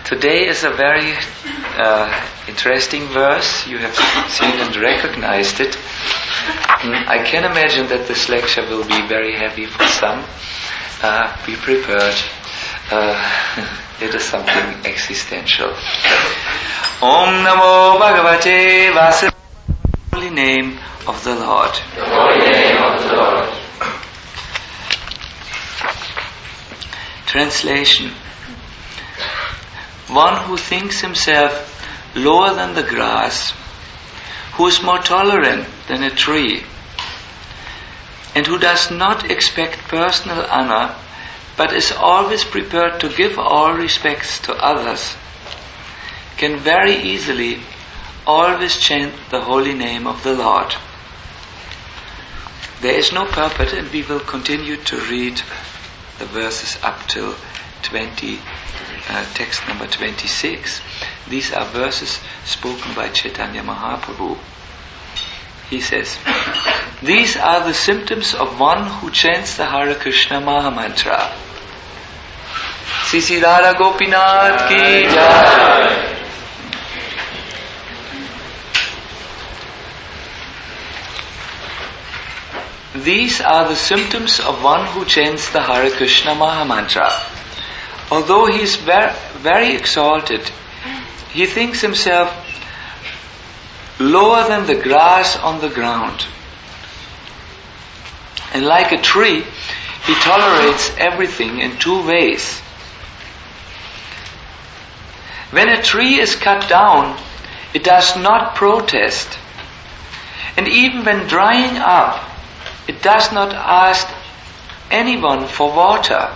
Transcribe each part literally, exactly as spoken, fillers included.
Today is a very uh, interesting verse. You have seen and recognized it. Mm, I can imagine that this lecture will be very heavy for some. Uh, be prepared. Uh, it is something existential. Om Namo Bhagavate Vasudevaya. Holy name of the Lord. The holy name of the Lord. Translation. One who thinks himself lower than the grass, who is more tolerant than a tree, and who does not expect personal honor, but is always prepared to give all respects to others, can very easily always chant the holy name of the Lord. There is no purport, and we will continue to read the verses up till twenty, uh, text number twenty-six. These are verses spoken by Chaitanya Mahaprabhu. He says, these are the symptoms of one who chants the Hare Krishna Mahamantra. Sisi Radha Gopinath ki jai. These are the symptoms of one who chants the Hare Krishna Mahamantra. Although he is very, very exalted, he thinks himself lower than the grass on the ground. And like a tree, he tolerates everything in two ways. When a tree is cut down, it does not protest. And even when drying up, it does not ask anyone for water.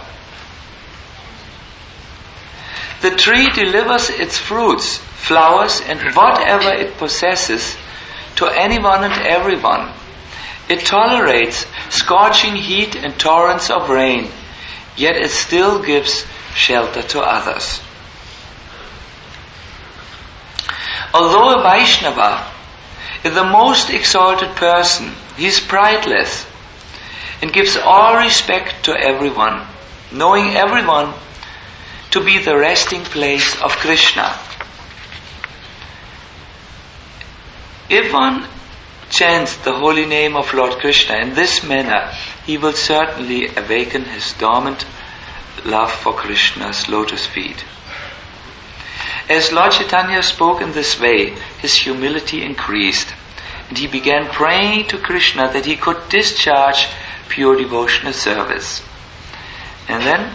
The tree delivers its fruits, flowers, and whatever it possesses to anyone and everyone. It tolerates scorching heat and torrents of rain, yet it still gives shelter to others. Although a Vaishnava is the most exalted person, he is prideless and gives all respect to everyone, knowing everyone to be the resting place of Krishna. If one chants the holy name of Lord Krishna in this manner, he will certainly awaken his dormant love for Krishna's lotus feet. As Lord Chaitanya spoke in this way, his humility increased, and he began praying to Krishna that he could discharge pure devotional service. And then,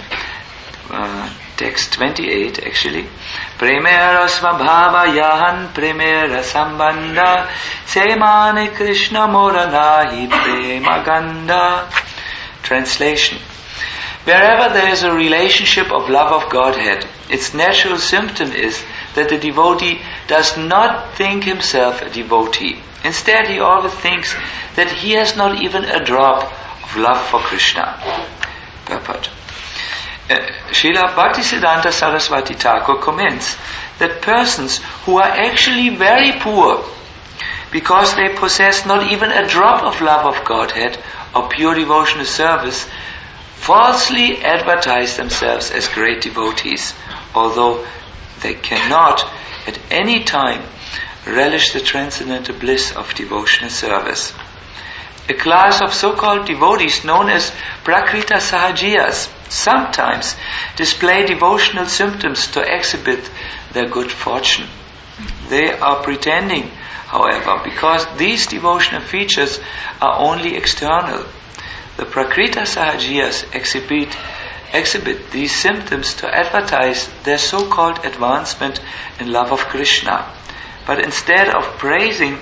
uh, text twenty-eight actually, Premera svabhava yahan premera sambandha semane Krishna moranahi prema ganda. Translation. Wherever there is a relationship of love of Godhead, its natural symptom is that the devotee does not think himself a devotee. Instead, he always thinks that he has not even a drop of love for Krishna. Purport. Uh, Srila Bhaktisiddhanta Saraswati Thakur comments that persons who are actually very poor, because they possess not even a drop of love of Godhead or pure devotional service, falsely advertise themselves as great devotees, although they cannot at any time relish the transcendental bliss of devotional service. A class of so-called devotees known as Prakrita Sahajiyas sometimes display devotional symptoms to exhibit their good fortune. They are pretending, however, because these devotional features are only external. The Prakrita Sahajiyas exhibit, exhibit these symptoms to advertise their so-called advancement in love of Krishna. But instead of praising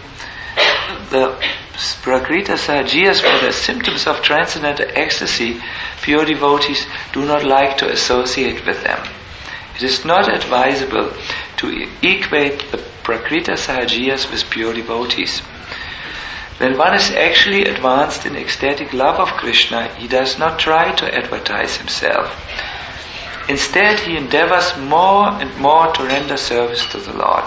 the Prakrita Sahajiyas for their symptoms of transcendental ecstasy, pure devotees do not like to associate with them. It is not advisable to equate the Prakrita Sahajiyas with pure devotees. When one is actually advanced in ecstatic love of Krishna, he does not try to advertise himself. Instead, he endeavors more and more to render service to the Lord.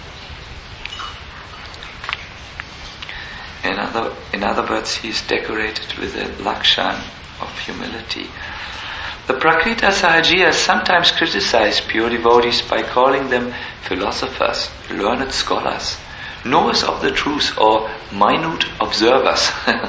In other, in other words, he is decorated with a lakshan of humility. The Prakrita Sahajiyas sometimes criticize pure devotees by calling them philosophers, learned scholars, knowers of the truth, or minute observers,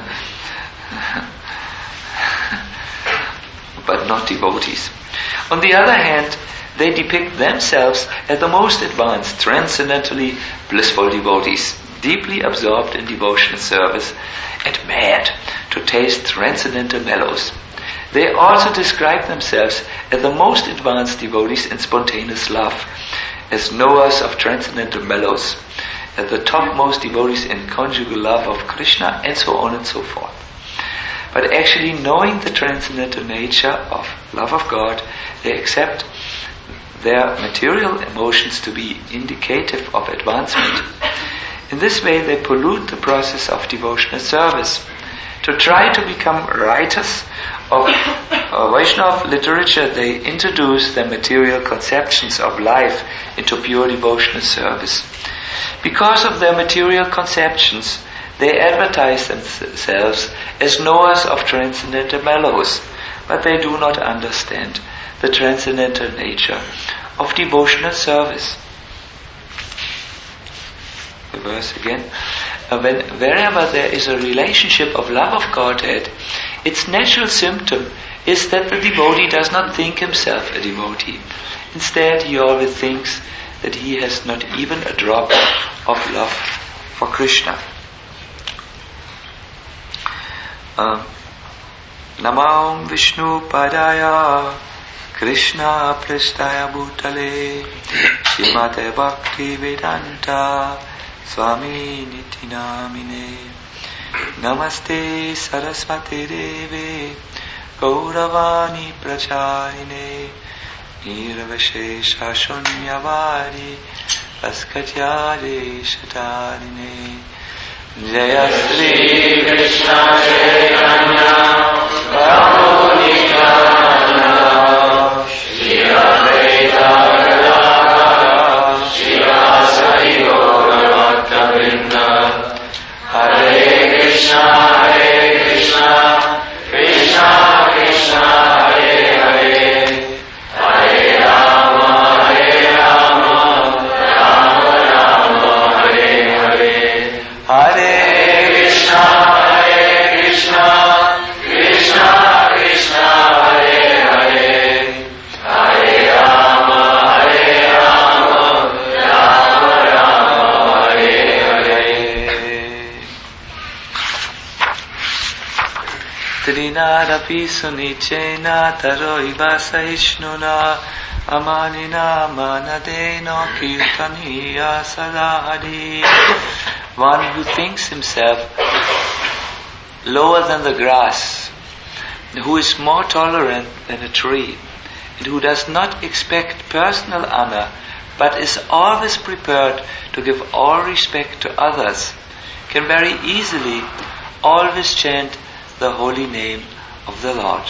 but not devotees. On the other hand, they depict themselves as the most advanced, transcendentally blissful devotees, deeply absorbed in devotional service and mad to taste transcendental mellows. They also describe themselves as the most advanced devotees in spontaneous love, as knowers of transcendental mellows, as the topmost devotees in conjugal love of Krishna, and so on and so forth. But actually, knowing the transcendental nature of love of God, they accept their material emotions to be indicative of advancement. In this way, they pollute the process of devotional service. To try to become writers of uh, Vaishnava literature, they introduce their material conceptions of life into pure devotional service. Because of their material conceptions, they advertise themselves as knowers of transcendental mellows, but they do not understand the transcendental nature of devotional service. The verse again. Uh, when, wherever there is a relationship of love of Godhead, its natural symptom is that the devotee does not think himself a devotee. Instead, he always thinks that he has not even a drop of love for Krishna. Um, Namam Vishnu Padaya Krishna Pristaya Bhutale Shrimate Bhakti Vedanta Swami Niti Namine Namaste Saraswati Deve Gauravani Pracharine Nirvashesha Shunyavadi Askatyare Shatarine Jaya Sri Krishna Chaitanya Prabhu Nityananda Shri Advaita Gadadhara Srivasadi Gaura Bhaktavrinda Hare Krishna Hare Krishna Krishna Krishna Hare Hare Hare Rama Hare Rama Rama Rama Hare Hare Hare Krishna Hare Krishna Krishna Krishna Hare Hare Hare Rama Hare Rama Rama Rama Hare Hare. Trinadapi sunichena taroiva sahishnuna amanina manadeno kirtaniya sadhari. One who thinks himself lower than the grass, who is more tolerant than a tree, and who does not expect personal honor, but is always prepared to give all respect to others, can very easily always chant the holy name of the Lord.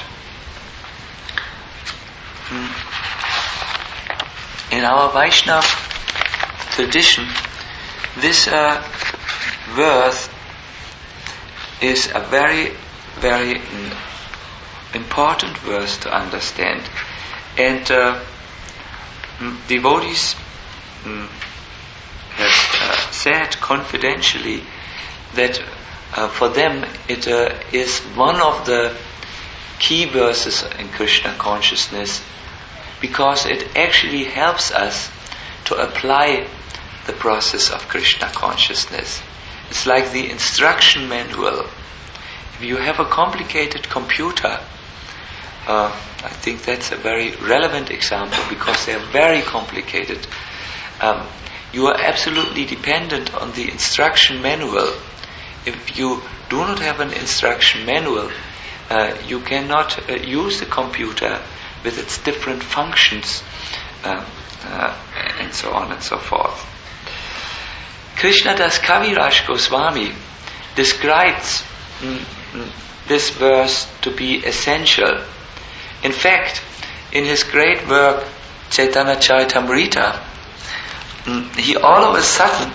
In our Vaishnava tradition, this uh, verse is a very, very mm, important verse to understand. And uh, mm, devotees mm, have uh, said confidentially that uh, for them it uh, is one of the key verses in Krishna consciousness, because it actually helps us to apply the process of Krishna consciousness. It's like the instruction manual. If you have a complicated computer, uh, I think that's a very relevant example, because they are very complicated. Um, you are absolutely dependent on the instruction manual. If you do not have an instruction manual, uh, you cannot uh, use the computer with its different functions, uh, uh, and so on and so forth. Krishnadas Kaviraj Goswami describes mm, mm, this verse to be essential. In fact, in his great work Chaitanya Charitamrita, mm, he all of a sudden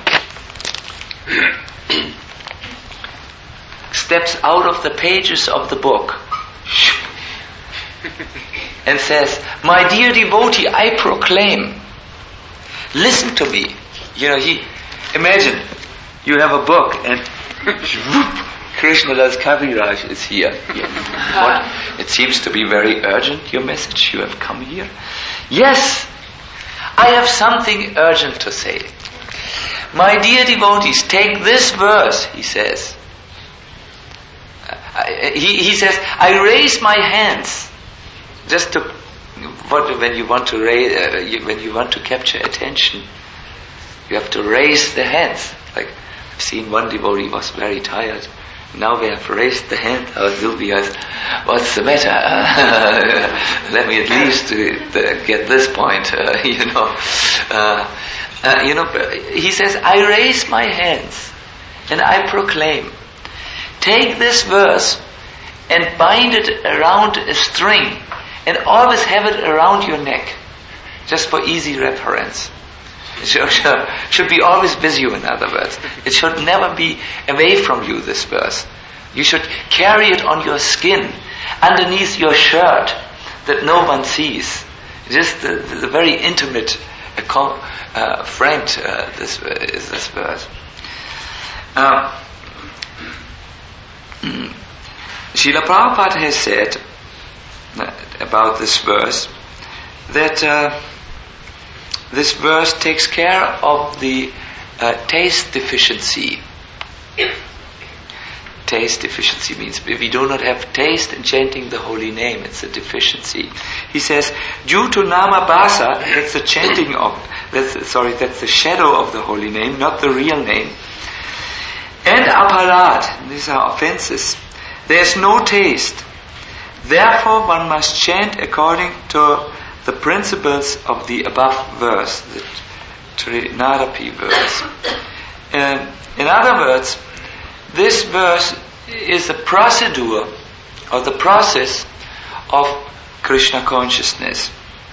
steps out of the pages of the book and says, "My dear devotee, I proclaim, listen to me." You know, he, imagine, you have a book and Krishnadas Kaviraj is here. What? It seems to be very urgent, your message. You have come here. Yes, I have something urgent to say. My dear devotees, take this verse, he says. Uh, he, he says, I raise my hands. Just to, what, when you want to raise, uh, you, when you want to capture attention, you have to raise the hands. Like, I've seen one devotee was very tired. Now we have raised the hand. Oh, Sylvia, what's the matter? Uh, let me at least uh, get this point. Uh, you know, uh, uh, you know. He says, "I raise my hands and I proclaim. Take this verse and bind it around a string, and always have it around your neck, just for easy reference." It should, should be always with you, in other words. It should never be away from you, this verse. You should carry it on your skin, underneath your shirt, that no one sees. Just the, the, the very intimate uh, uh, friend uh, this uh, is this verse. Uh, Srila Prabhupada has said uh, about this verse that uh, this verse takes care of the uh, taste deficiency. Taste deficiency means if we do not have taste in chanting the holy name, it's a deficiency. He says, due to nama basa, that's the chanting of, that's, sorry, that's the shadow of the holy name, not the real name. And aparad, these are offenses. There's no taste. Therefore, one must chant according to the principles of the above verse, the Trinadapi verse. Um, in other words, this verse is the procedure or the process of Krishna consciousness.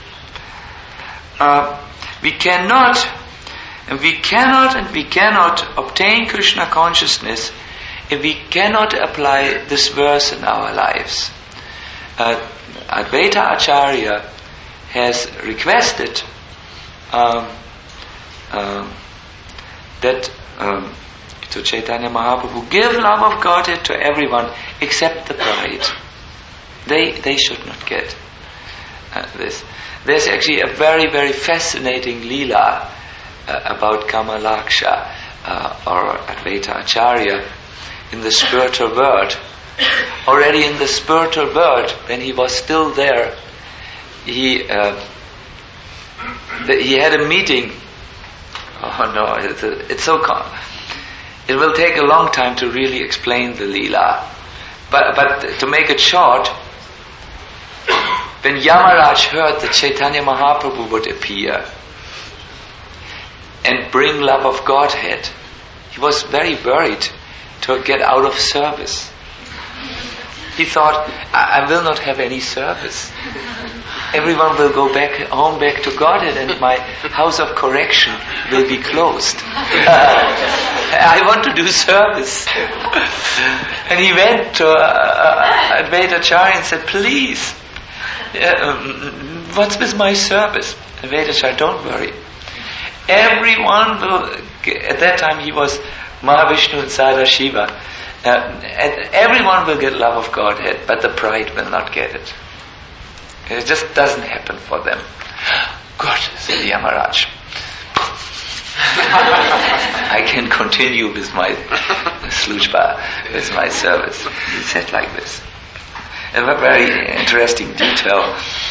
Uh, we cannot, and we cannot, and we cannot obtain Krishna consciousness if we cannot apply this verse in our lives. Uh, Advaita Acharya has requested um, um, that um, to Chaitanya Mahaprabhu give love of Godhead to everyone except the bride. They they should not get uh, this. There's actually a very very fascinating leela uh, about Kamalaksha uh, or Advaita Acharya in the spiritual world. Already in the spiritual world, when he was still there, he uh, the, he had a meeting. Oh no, it's, a, it's so com- it will take a long time to really explain the Leela. But but to make it short, when Yamaraj heard that Chaitanya Mahaprabhu would appear and bring love of Godhead, he was very worried to get out of service. He thought, I, I will not have any service. Everyone will go back home, back to Godhead, and my house of correction will be closed. I want to do service. And he went to uh, Advaita Acharya and said, please, uh, what's with my service? Advaita Acharya, don't worry. Everyone will, at that time he was Mahavishnu and Sadashiva. Uh, and everyone will get love of Godhead, but the bride will not get it. It just doesn't happen for them. Good, said Yamaraj. I can continue with my slujba, with my service. He said like this. A very interesting detail,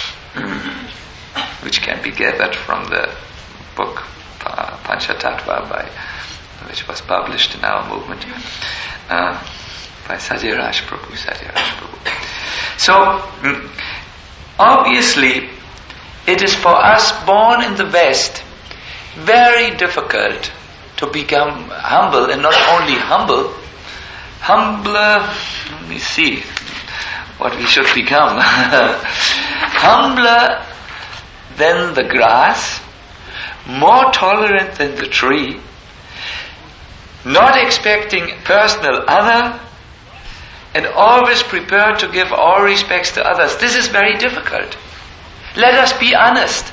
which can be gathered from the book uh, Panchatattva, by, which was published in our movement. Uh, by Satyaraj Prabhu, Satyaraj Prabhu. So, mm, obviously, it is for us born in the West very difficult to become humble, and not only humble, humbler, let me see what we should become. Humbler than the grass, more tolerant than the tree, not expecting personal honor, and always prepared to give all respects to others. This is very difficult. Let us be honest.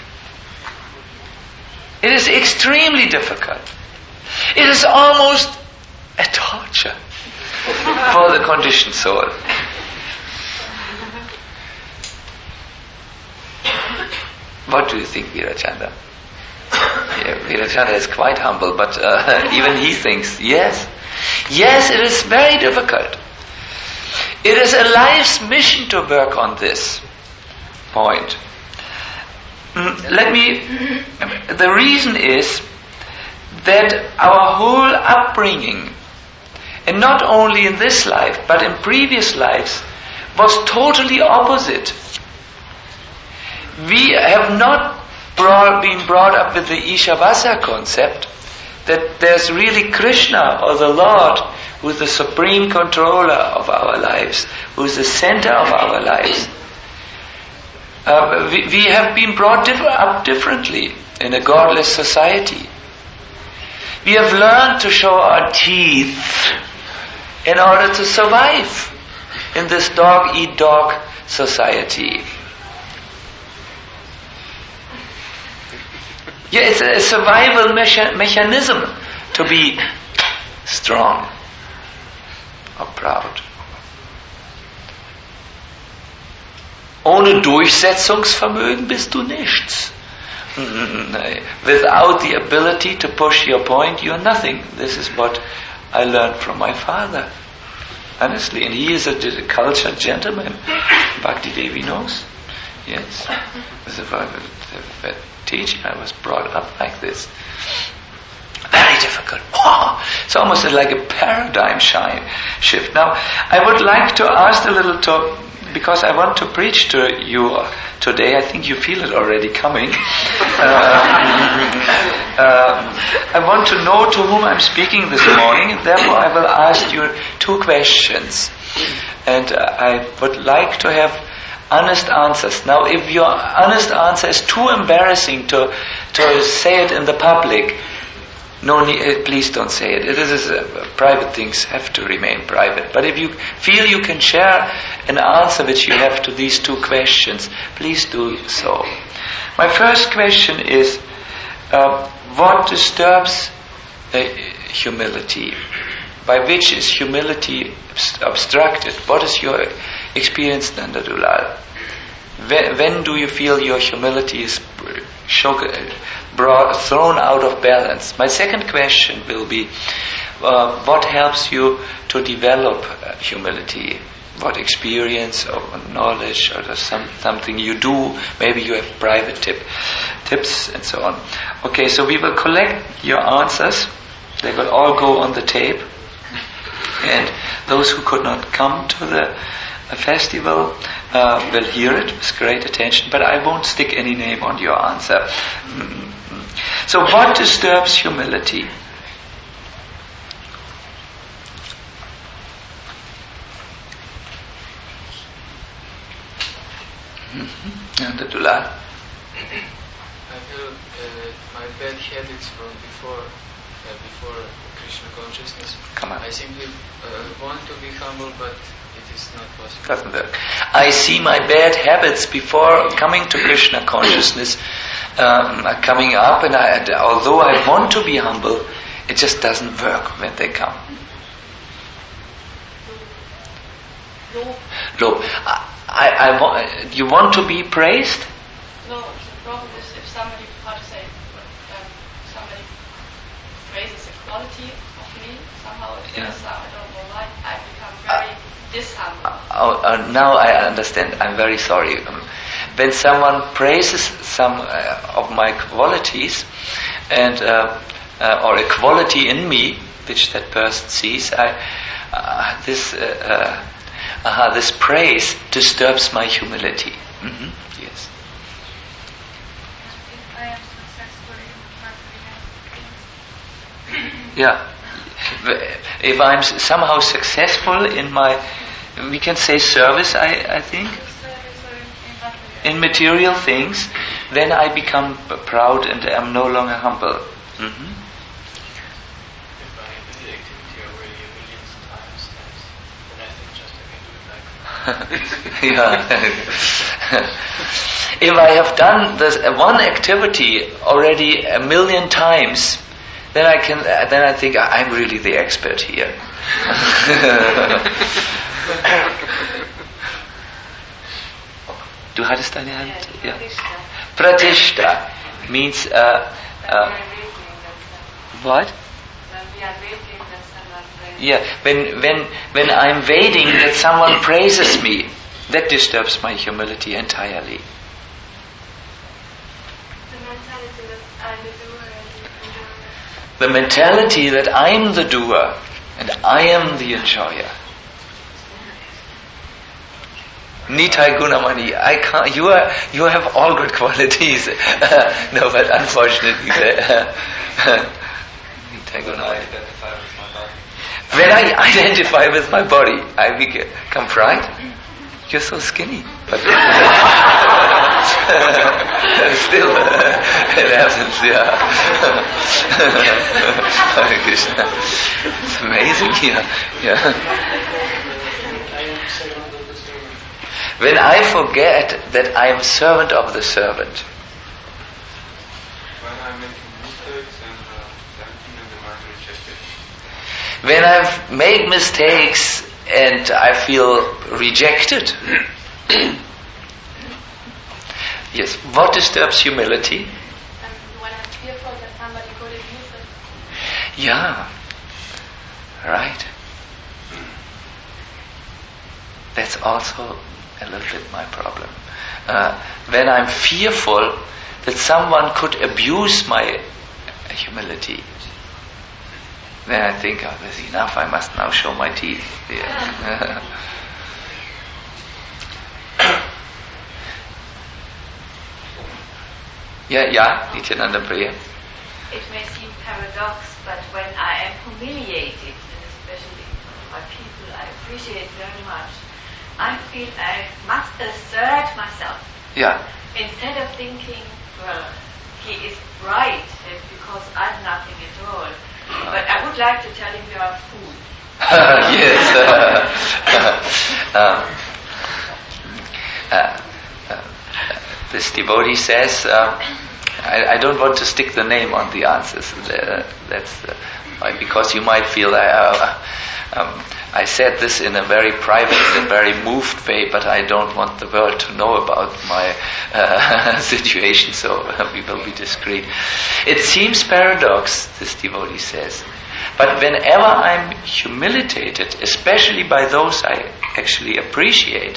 It is extremely difficult. It is almost a torture for the conditioned soul. What do you think, Virachanda? Yeah, Virachanda is quite humble, but uh, even he thinks, yes. Yes, it is very difficult. It is a life's mission to work on this point. Mm, let me, the reason is that our whole upbringing, and not only in this life, but in previous lives, was totally opposite. We have not brought, been brought up with the Ishavasa concept, that there's really Krishna or the Lord who is the supreme controller of our lives, who is the center of our lives. Uh, we, we have been brought diff- up differently in a godless society. We have learned to show our teeth in order to survive in this dog-eat-dog society. Yeah, it's a survival mecha- mechanism to be strong or proud. Ohne Durchsetzungsvermögen bist du nichts. Without the ability to push your point, you're nothing. This is what I learned from my father. Honestly, and he is a, a cultured gentleman. Bhakti Devi knows. Yes. This is a, a, a teaching. I was brought up like this. Very difficult. Oh, it's almost like a paradigm shine shift. Now, I would like to ask a little to, because I want to preach to you today. I think you feel it already coming. um, um, I want to know to whom I'm speaking this morning. Therefore, I will ask you two questions. And uh, I would like to have honest answers. Now, if your honest answer is too embarrassing to to say it in the public, no need, please don't say it. It is uh, private things have to remain private. But if you feel you can share an answer which you have to these two questions, please do so. My first question is, uh, what disturbs uh, humility? By which is humility obstructed? What is your experience, Nanda Dulal? When, when do you feel your humility is shock, brought, thrown out of balance? My second question will be, uh, what helps you to develop uh, humility? What experience or knowledge or some, something you do? Maybe you have private tip, tips and so on. Okay, so we will collect your answers. They will all go on the tape. And those who could not come to the festival uh, will hear it with great attention, but I won't stick any name on your answer. Mm-hmm. So what disturbs humility? Mm-hmm. And the Dulal? I feel uh, my bad habits from before uh, before Krishna consciousness. Come on. I simply uh, want to be humble, but it is not possible. Doesn't work. I see my bad habits before coming to Krishna consciousness um, are coming up, and I, although I want to be humble, it just doesn't work when they come. Look, I, I, I want, you want to be praised? No, the problem is if somebody, how to say, um, somebody praises the quality of me, somehow it Yeah. feels, uh, I don't know why, I become very dishumble. Oh, uh, now I understand. I'm very sorry. Um, when someone praises some uh, of my qualities, and uh, uh, or a quality in me which that person sees, I uh, this uh, uh, uh, this praise disturbs my humility. Mm-hmm. Yes. If I am successful in my things. Yeah. If I'm s- somehow successful in my, we can say service, I, I think, in material things, then I become p- proud and am no longer humble. Mm-hmm. If I do the activity already a million times, times, then I think just I can do it like Yeah. If I have done this one activity already a million times, then I can. Uh, then I think I'm really the expert here. Du hattest deine Hand? Ja. Pratishta means uh, uh, what? Yeah, when when when I'm waiting that someone praises me, that disturbs my humility entirely. The mentality that I'm the doer and I am the enjoyer. Nitai Gunamani, I can't. You are. You have all good qualities. No, but unfortunately, Nitai Gunamani. When I identify with my body, I become pride. You're so skinny, but still, it happens. Yeah. Hare Krishna. It's amazing. Yeah. Yeah. When I forget that I am servant of the servant. When I'm making mistakes and uh, thinking and the mind rejected. When I make mistakes and I feel rejected. Yes, what disturbs humility? And when I'm fearful that somebody could abuse it. Yeah, right. That's also a little bit my problem. Uh, when I'm fearful that someone could abuse my humility, then I think, oh, that's enough, I must now show my teeth. Yeah. yeah, yeah, Nityananda Priya. It may seem paradox, but when I am humiliated, and especially by people I appreciate very much, I feel I must assert myself. Yeah. Instead of thinking, well, he is right because I'm nothing at all. But I would like to tell him you are a fool. Yes. Uh, uh, uh, uh, this devotee says, uh, I, I don't want to stick the name on the answers. Uh, that's uh, why, because you might feel I, uh, um, I said this in a very private and very moved way, but I don't want the world to know about my uh, situation, so uh, we will be discreet. It seems paradox, this devotee says, but whenever I'm humiliated, especially by those I actually appreciate,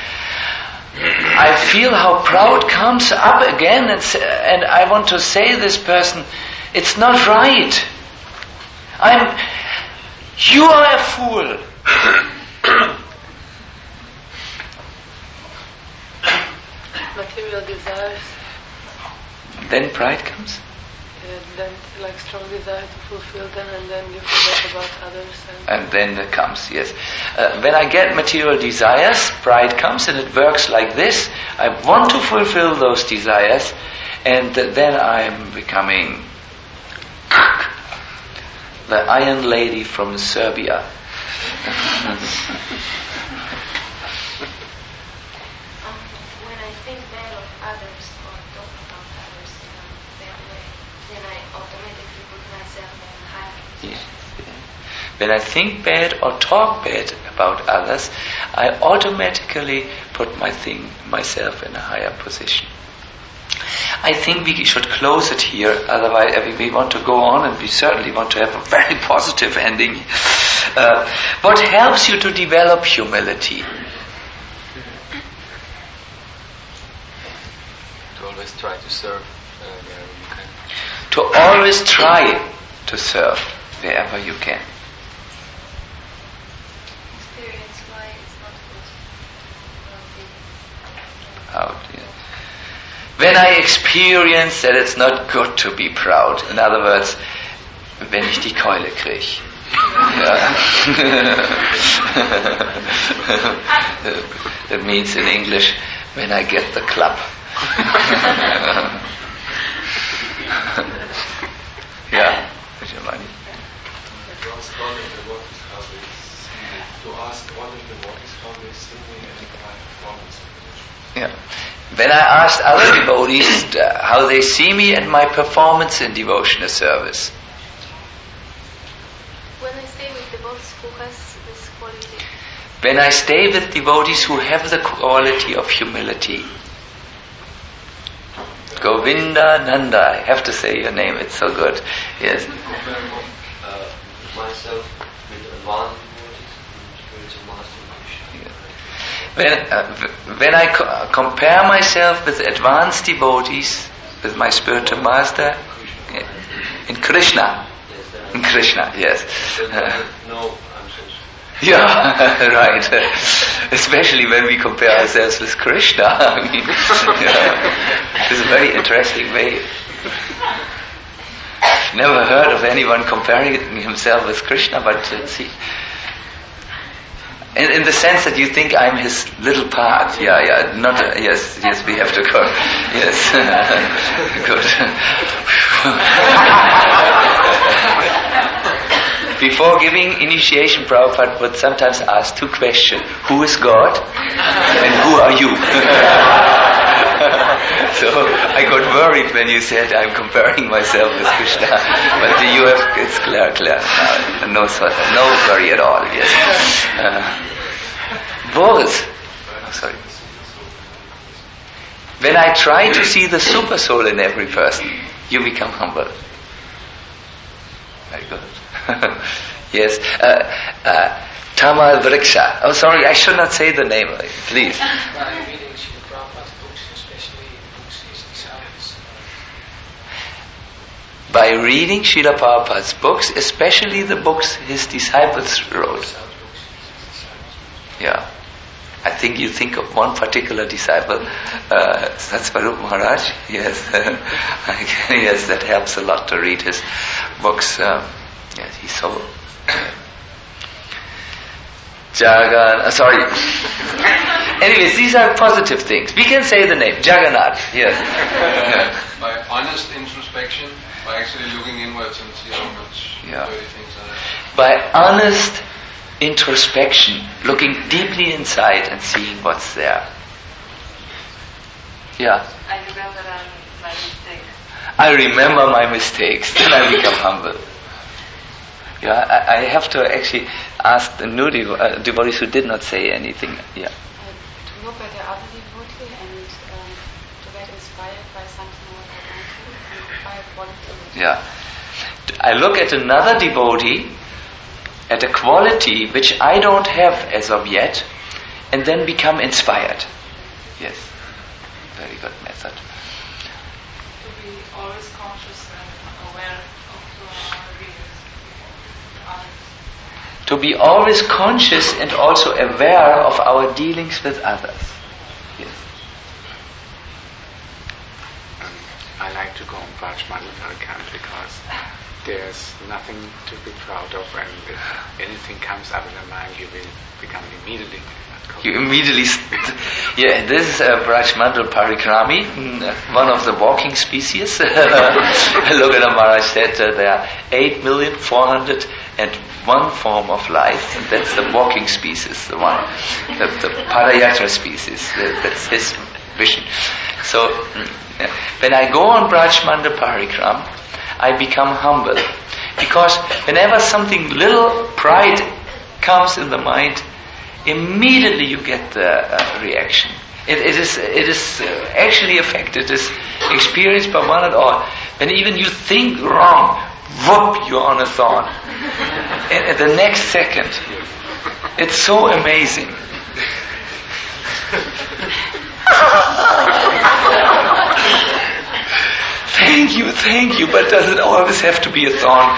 I feel how pride comes up again, and, and I want to say this person, it's not right. I'm, you are a fool. Material desires. Then pride comes. And then like strong desire to fulfill them, and then you forget about others. And, and then it comes, yes. Uh, when I get material desires, pride comes, and it works like this. I want to fulfill those desires, and uh, then I'm becoming the Iron Lady from Serbia. When I think bad or talk bad about others, I automatically put my thing, myself in a higher position. I think we should close it here, otherwise we want to go on, and we certainly want to have a very positive ending. Uh, what helps you to develop humility? To always try to serve uh, wherever you can. To always try to serve wherever you can. Out, yeah. When I experience that it's not good to be proud, in other words, wenn ich die Keule kriege. Yeah. That means in English, when I get the club. Yeah, To ask God if the what is how it's to asked all the devotees how they see me and my performance. Yeah. When I asked other devotees uh, how they see me and my performance in devotional service. When I stay with devotees who has this quality. When I stay with devotees who have the quality of humility. Govinda Nanda, I have to say your name, it's so good. Yes. Compare uh, myself with advanced devotees and spiritual master Krishna. When, uh, when I co- compare myself with advanced devotees, with my spiritual master, in Krishna, in Krishna, yes. Uh, no, I'm so sorry. Yeah, right. Especially when we compare ourselves with Krishna. I mean, yeah. It's a very interesting way. Never heard of anyone comparing himself with Krishna, but uh, see. In, in the sense that you think I'm his little part. Yeah, yeah. Not uh, yes, yes. We have to go. Yes, good. Before giving initiation, Prabhupada would sometimes ask two questions: Who is God, and who are you? So I got worried when you said I'm comparing myself with Krishna, but you have it's clear, clear. No, no, no worry at all. Yes. Uh, Boris, oh, sorry. When I try to see the super soul in every person, you become humble. Very good. Yes. Uh, uh, Tamal Vriksha. Oh, sorry, I should not say the name. Please. By reading Srila Prabhupada's books, especially books his disciples. By reading Srila Prabhupada's books, especially the books his disciples wrote. Yeah. I think you think of one particular disciple, uh, Satsvarup Maharaj. Yes. Yes, that helps a lot to read his books. Um, yes, he's so... Jagan, uh, sorry. Anyways, these are positive things. We can say the name, Jagannath. Yes. By honest introspection, by actually looking inwards and see how much Yeah. dirty things are there. By honest introspection, looking deeply inside and seeing what's there. Yeah. I remember um, my mistakes. I remember my mistakes, then I become humble. Yeah, I, I have to actually ask the new devo- uh, devotees who did not say anything. Yeah. Uh, to look at the other devotee and um, to get inspired by something what I want to, and acquire quality. Yeah. I look at another devotee, at a quality which I don't have as of yet, and then become inspired. Yes. Very good method. To be always conscious and aware of our readers. To be always conscious and also aware of our dealings with others. Yes. Um, I like to go on Braj Mandal camp because there's nothing to be proud of, and if anything comes up in the mind, you will become immediately. You immediately, st- yeah, this is a Braj Mandal Parikrami, mm, one of the walking species. Lokana Maharaj said uh, there are eight million four hundred and one form of life, and that's the walking species, the one, the, the Padayatra species, the, that's his vision. So, mm, yeah. When I go on Braj Mandal Parikram, I become humble, because whenever something little pride comes in the mind, immediately you get the uh, reaction. It, it is it is uh, actually a fact. It is experienced by one and all. When even you think wrong, whoop, you're on a thorn. And at the next second, it's so amazing. Thank you, thank you, but does it always have to be a thorn?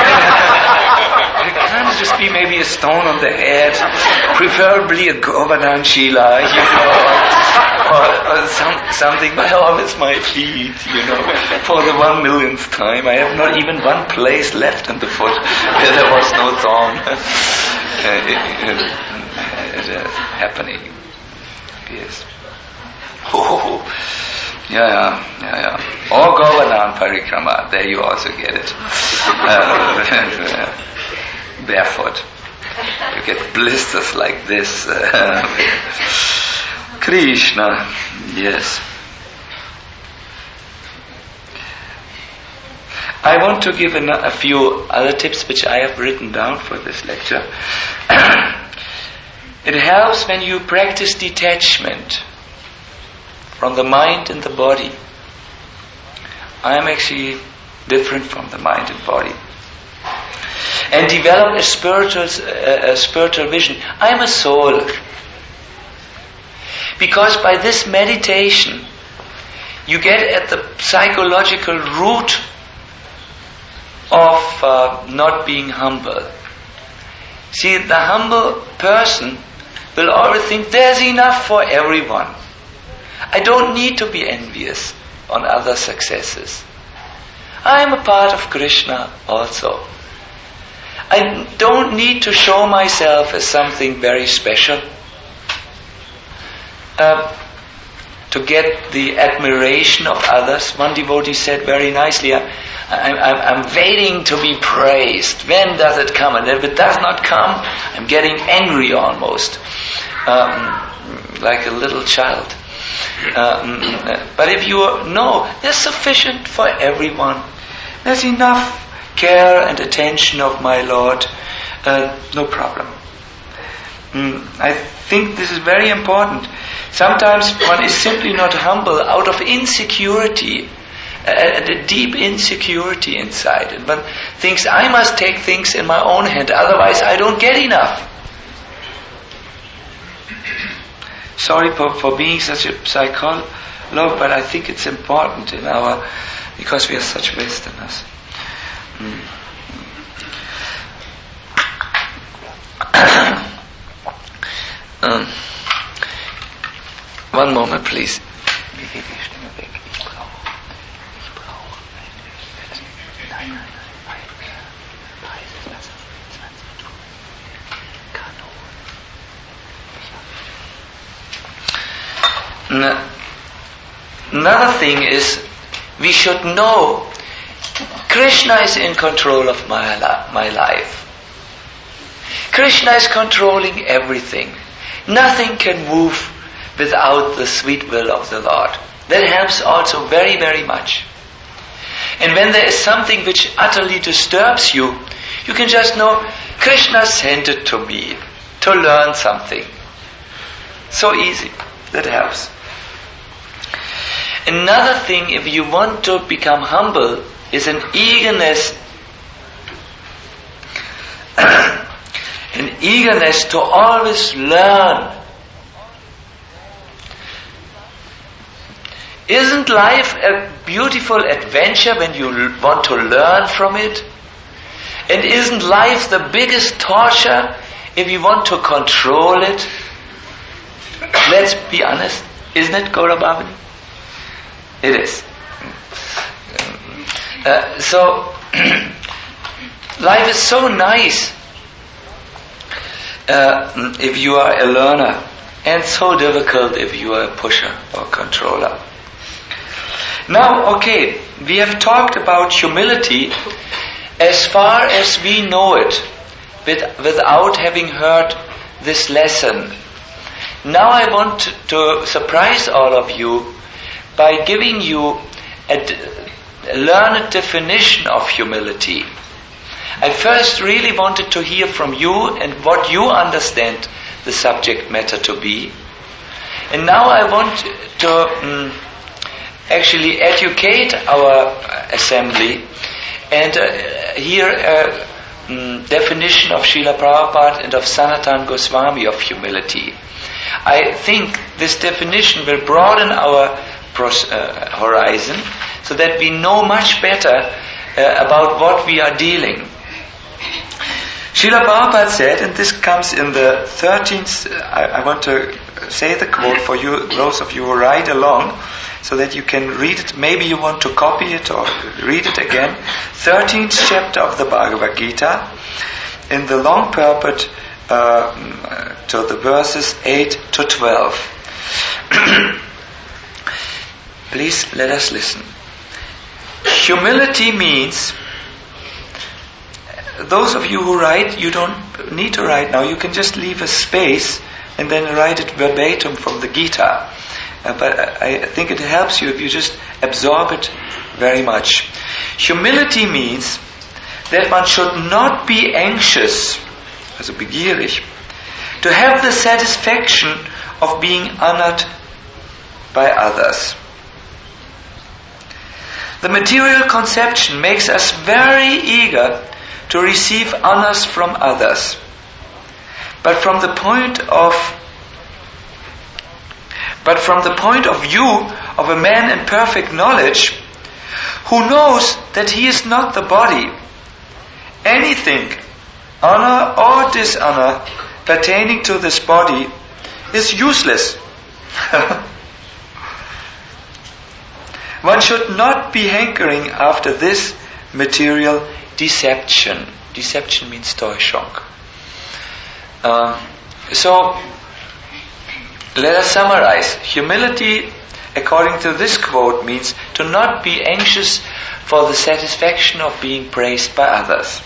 It can't just be maybe a stone on the head, preferably a Govardhan Shila, you know, or, or some, something, but always my feet, you know, for the one millionth time. I have not even one place left in the foot where there was no thorn. uh, it, it, it is happening. Yes. Oh. Yeah, yeah, yeah, yeah. Or Govardhan Parikrama, there you also get it. Uh, barefoot. You get blisters like this. Krishna, yes. I want to give a, a few other tips which I have written down for this lecture. It helps when you practice detachment from the mind and the body. I am actually different from the mind and body. And develop a spiritual, uh, a spiritual vision. I am a soul. Because by this meditation, you get at the psychological root of uh, not being humble. See, the humble person will always think there's enough for everyone. I don't need to be envious on other successes. I am a part of Krishna also. I don't need to show myself as something very special uh, to get the admiration of others. One devotee said very nicely, I'm, I'm, I'm waiting to be praised. When does it come? And if it does not come, I'm getting angry almost, um, like a little child. Um, but if you know, there's sufficient for everyone. There's enough care and attention of my Lord. Uh, no problem. Mm, I think this is very important. Sometimes one is simply not humble out of insecurity, a, a deep insecurity inside. And one thinks, I must take things in my own hand, otherwise I don't get enough. Sorry for, for being such a psychologist, but I think it's important in our, because we are such Westerners. Mm. um, one moment, please. Another thing is, we should know Krishna is in control of my, my life. Krishna is controlling everything. Nothing can move without the sweet will of the Lord. That helps also very, very much. And when there is something which utterly disturbs you, you can just know Krishna sent it to me to learn something. So easy. That helps. Another thing, if you want to become humble, is an eagerness an eagerness to always learn. Isn't life a beautiful adventure when you want to learn from it? And isn't life the biggest torture if you want to control it? Let's be honest. Isn't it, Gaurabhavani? It is. Uh, so, life is so nice uh, if you are a learner, and so difficult if you are a pusher or controller. Now, okay, we have talked about humility as far as we know it, with, without having heard this lesson. Now I want to surprise all of you by giving you a, a learned definition of humility. I first really wanted to hear from you and what you understand the subject matter to be. And now I want to um, actually educate our assembly and uh, hear a um, definition of Srila Prabhupada and of Sanatana Goswami of humility. I think this definition will broaden our pros- uh, horizon so that we know much better uh, about what we are dealing. Srila Prabhupada said, and this comes in the thirteenth, I, I want to say the quote for you, those of you who ride along, so that you can read it. Maybe you want to copy it or read it again. thirteenth chapter of the Bhagavad Gita, in the long purport uh, to the verses eight to twelve. Please let us listen. Humility means those of you who write, you don't need to write now. You can just leave a space and then write it verbatim from the Gita. Uh, but I, I think it helps you if you just absorb it very much. Humility means that one should not be anxious, also begierig, to have the satisfaction of being honored by others. The material conception makes us very eager to receive honors from others. But from the point of but from the point of view of a man in perfect knowledge, who knows that he is not the body, anything, honor or dishonor, pertaining to this body is useless. One should not be hankering after this material deception. Deception means Täuschung. Um, so, let us summarize. Humility, according to this quote, means to not be anxious for the satisfaction of being praised by others.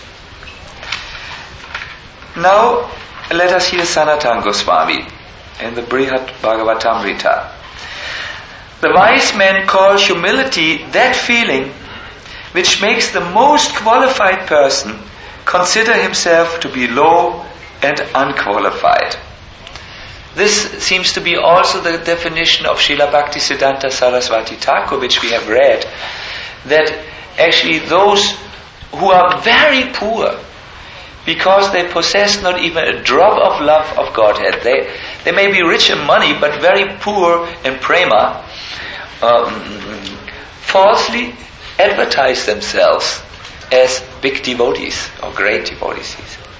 Now, let us hear Sanatana Goswami in the Brihad Bhagavatamrita. The wise men call humility that feeling which makes the most qualified person consider himself to be low and unqualified. This seems to be also the definition of Srila Bhaktisiddhanta Saraswati Thakur, which we have read, that actually those who are very poor, because they possess not even a drop of love of Godhead, they, they may be rich in money, but very poor in prema, um, falsely advertise themselves as big devotees or great devotees.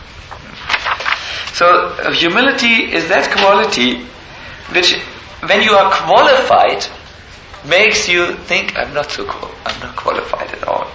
So uh, humility is that quality which, when you are qualified, makes you think, I'm not so cool, I'm not qualified at all.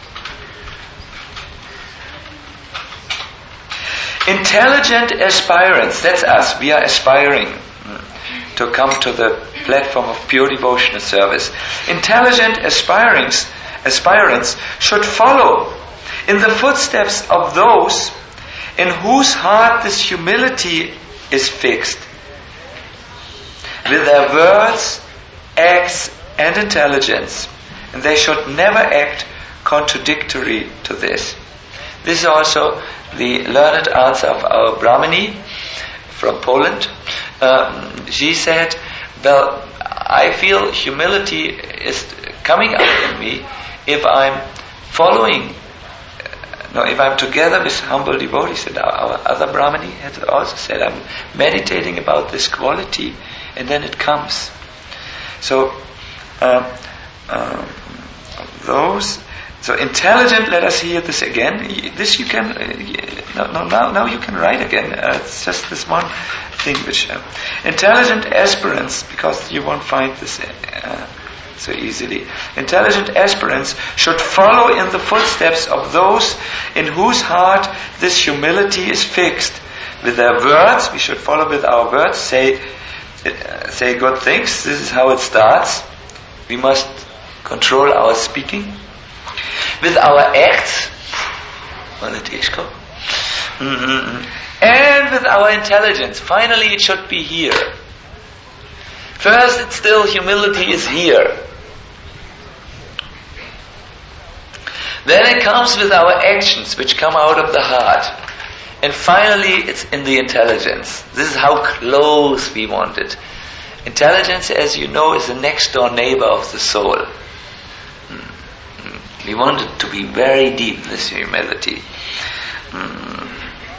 Intelligent aspirants, that's us, we are aspiring to come to the platform of pure devotional service. Intelligent aspirants, aspirants should follow in the footsteps of those in whose heart this humility is fixed, with their words, acts, and intelligence, and they should never act contradictory to this. This is also the learned answer of our Brahmani from Poland. Um, she said, well, I feel humility is coming out in me if I'm following, no, if I'm together with humble devotees. And our, our other Brahmani had also said, I'm meditating about this quality, and then it comes. So, um, um, those, so intelligent, let us hear this again. This you can, uh, no, no, now, now you can write again. Uh, it's just this one thing which, uh, intelligent aspirants, because you won't find this uh, so easily. Intelligent aspirants should follow in the footsteps of those in whose heart this humility is fixed. With their words, we should follow with our words, say, uh, say good things. This is how it starts. We must control our speaking. With our acts, mm-hmm. and with our intelligence. Finally, it should be here. First, it's still humility is here. Then it comes with our actions, which come out of the heart. And finally, it's in the intelligence. This is how close we want it. Intelligence, as you know, is the next door neighbor of the soul. We want it to be very deep, this humility. Mm.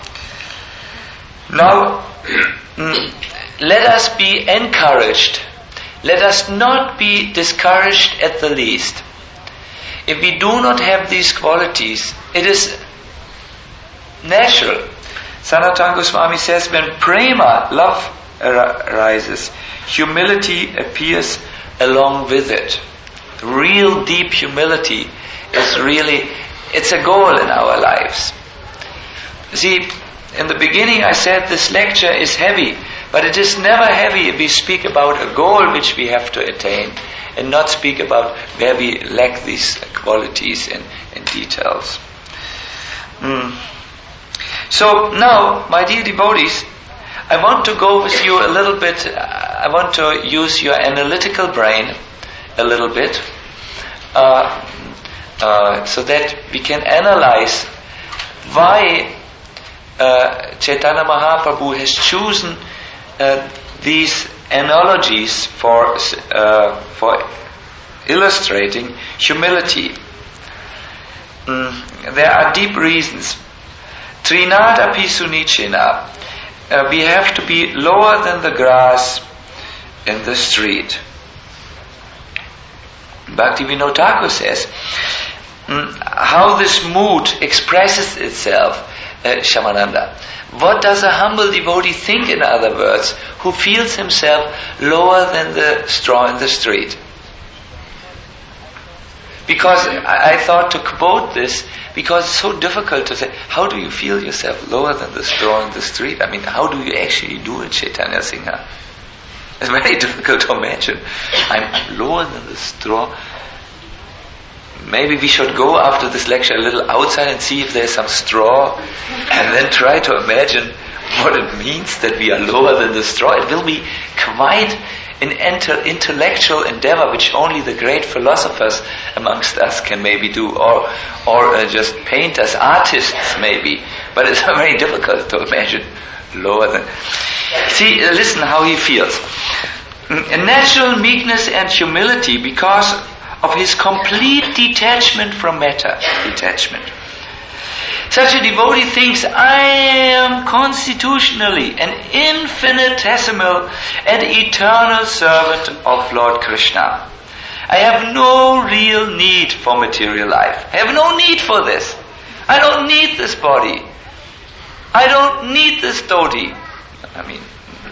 Now, mm, let us be encouraged. Let us not be discouraged at the least. If we do not have these qualities, it is natural. Sanatana Goswami says, when prema, love, arises, humility appears along with it. Real deep humility is really, it's a goal in our lives. See, in the beginning I said this lecture is heavy, but it is never heavy if we speak about a goal which we have to attain and not speak about where we lack these qualities in, in details. Mm. So now, my dear devotees, I want to go with you a little bit, uh, I want to use your analytical brain a little bit, uh, uh, so that we can analyze why uh, Chaitanya Mahaprabhu has chosen uh, these analogies for uh, for illustrating humility. Mm, there are deep reasons. Trinada Pisunichina. Uh, we have to be lower than the grass in the street. Bhaktivinoda Thakur says, mm, how this mood expresses itself, uh, Shamananda. What does a humble devotee think, in other words, who feels himself lower than the straw in the street? Because I, I thought to quote this, because it's so difficult to say, how do you feel yourself lower than the straw in the street? I mean, how do you actually do it, Chaitanya Singha? It's very difficult to imagine. I'm lower than the straw. Maybe we should go after this lecture a little outside and see if there's some straw, and then try to imagine what it means that we are lower than the straw. It will be quite an inter- intellectual endeavor which only the great philosophers amongst us can maybe do, or or uh, just painters, artists maybe. But it's very difficult to imagine lower than. See, uh, listen how he feels. A natural meekness and humility because of his complete detachment from matter. Detachment. Such a devotee thinks, I am constitutionally an infinitesimal and eternal servant of Lord Krishna. I have no real need for material life. I have no need for this. I don't need this body. I don't need this dhoti. I mean,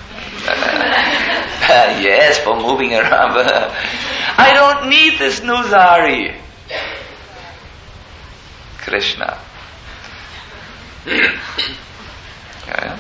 uh, yes, for moving around. I don't need this nuzari. Krishna. Okay.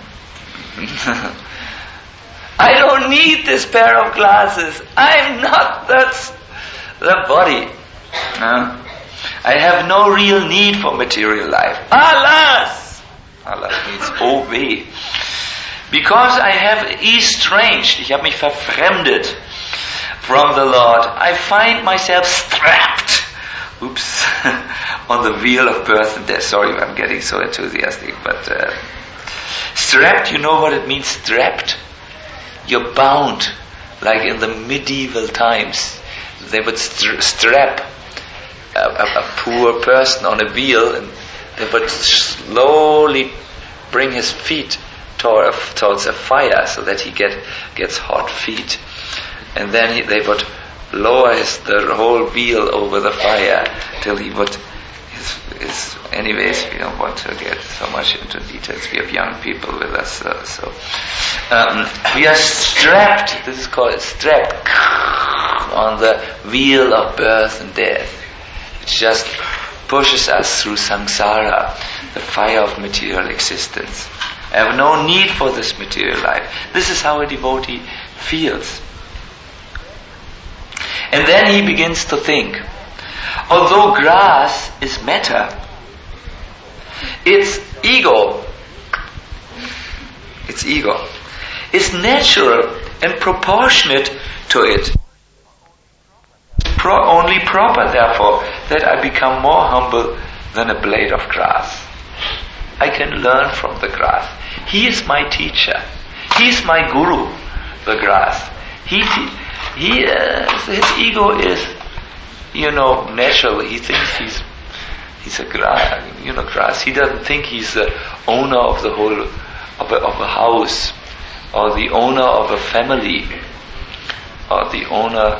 I don't need this pair of glasses. I'm not that's the body. Uh, I have no real need for material life. Alas! Alas means oh weh. Because I have estranged, ich habe mich verfremdet from the Lord, I find myself strapped. Oops, on the wheel of birth and death. Sorry, I'm getting so enthusiastic, but uh, strapped, you know what it means, strapped? You're bound, like in the medieval times. They would st- strap a, a, a poor person on a wheel, and they would slowly bring his feet toward, towards a fire so that he get gets hot feet. And then he, they would lower his, the whole wheel over the fire till he would, his, his, anyways, we don't want to get so much into details. We have young people with us, uh, so um, we are strapped, this is called strapped on the wheel of birth and death. It just pushes us through samsara, the fire of material existence. I have no need for this material life. This is how a devotee feels. And then he begins to think, although grass is matter, its ego, its ego, is natural and proportionate to it. Pro- only proper, therefore, that I become more humble than a blade of grass. I can learn from the grass. He is my teacher. He is my guru, the grass. He te- He, uh, his ego is, you know, natural. He thinks he's, he's a grass, you know, grass. He doesn't think he's the owner of the whole, of a, of a house, or the owner of a family, or the owner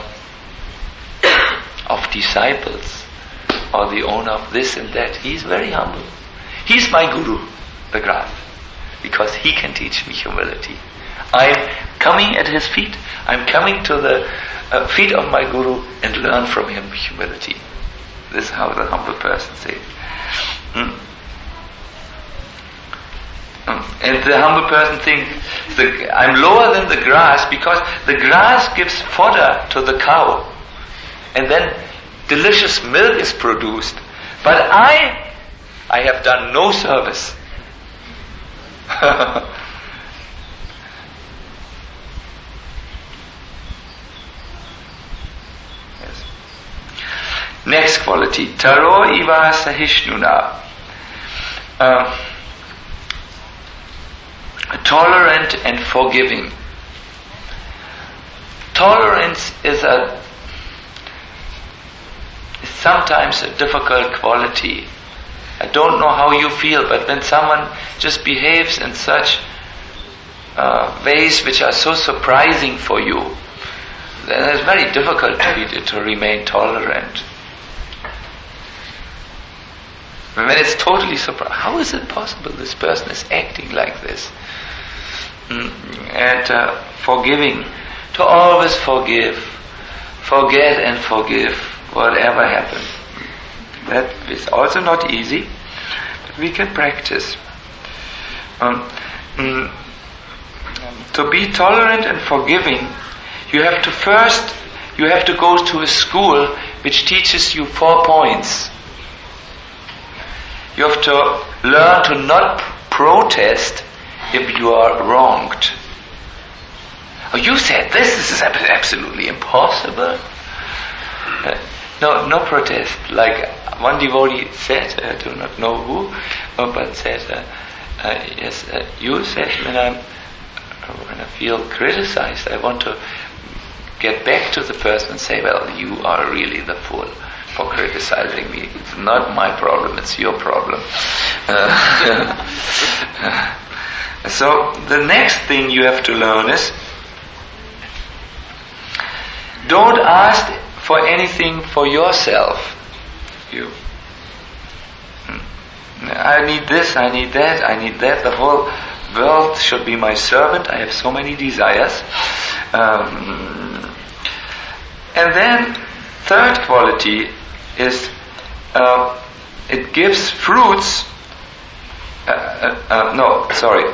of disciples, or the owner of this and that. He's very humble. He's my guru, the grass, because he can teach me humility. I'm coming at his feet. I'm coming to the uh, feet of my guru and learn from him humility. This is how the humble person says. Mm. Mm. And the humble person thinks, the, I'm lower than the grass because the grass gives fodder to the cow. And then delicious milk is produced. But I I have done no service. Yes. Next quality, taro iva sahishnuna. Um, tolerant and forgiving. Tolerance is a is sometimes a difficult quality. I don't know how you feel, but when someone just behaves in such uh, ways which are so surprising for you, then it's very difficult to, be, to remain tolerant. When it's totally surprising, how is it possible this person is acting like this? Mm, and uh, forgiving, to always forgive, forget and forgive whatever happened. That is also not easy, but we can practice. Um, mm, to be tolerant and forgiving, you have to first, you have to go to a school which teaches you four points. You have to learn to not protest if you are wronged. Oh, you said this, this is absolutely impossible. Uh, no, no protest. Like one devotee said, I do not know who, uh, but said, uh, uh, yes, uh, you said when I'm, when I feel criticized, I want to get back to the person and say, well, you are really the fool for criticizing me. It's not my problem, it's your problem. Uh, so the next thing you have to learn is, don't ask for anything for yourself. You, I need this, I need that, I need that. The whole world should be my servant. I have so many desires. Um, and then, third quality is uh, it gives fruits. Uh, uh, uh, no, sorry.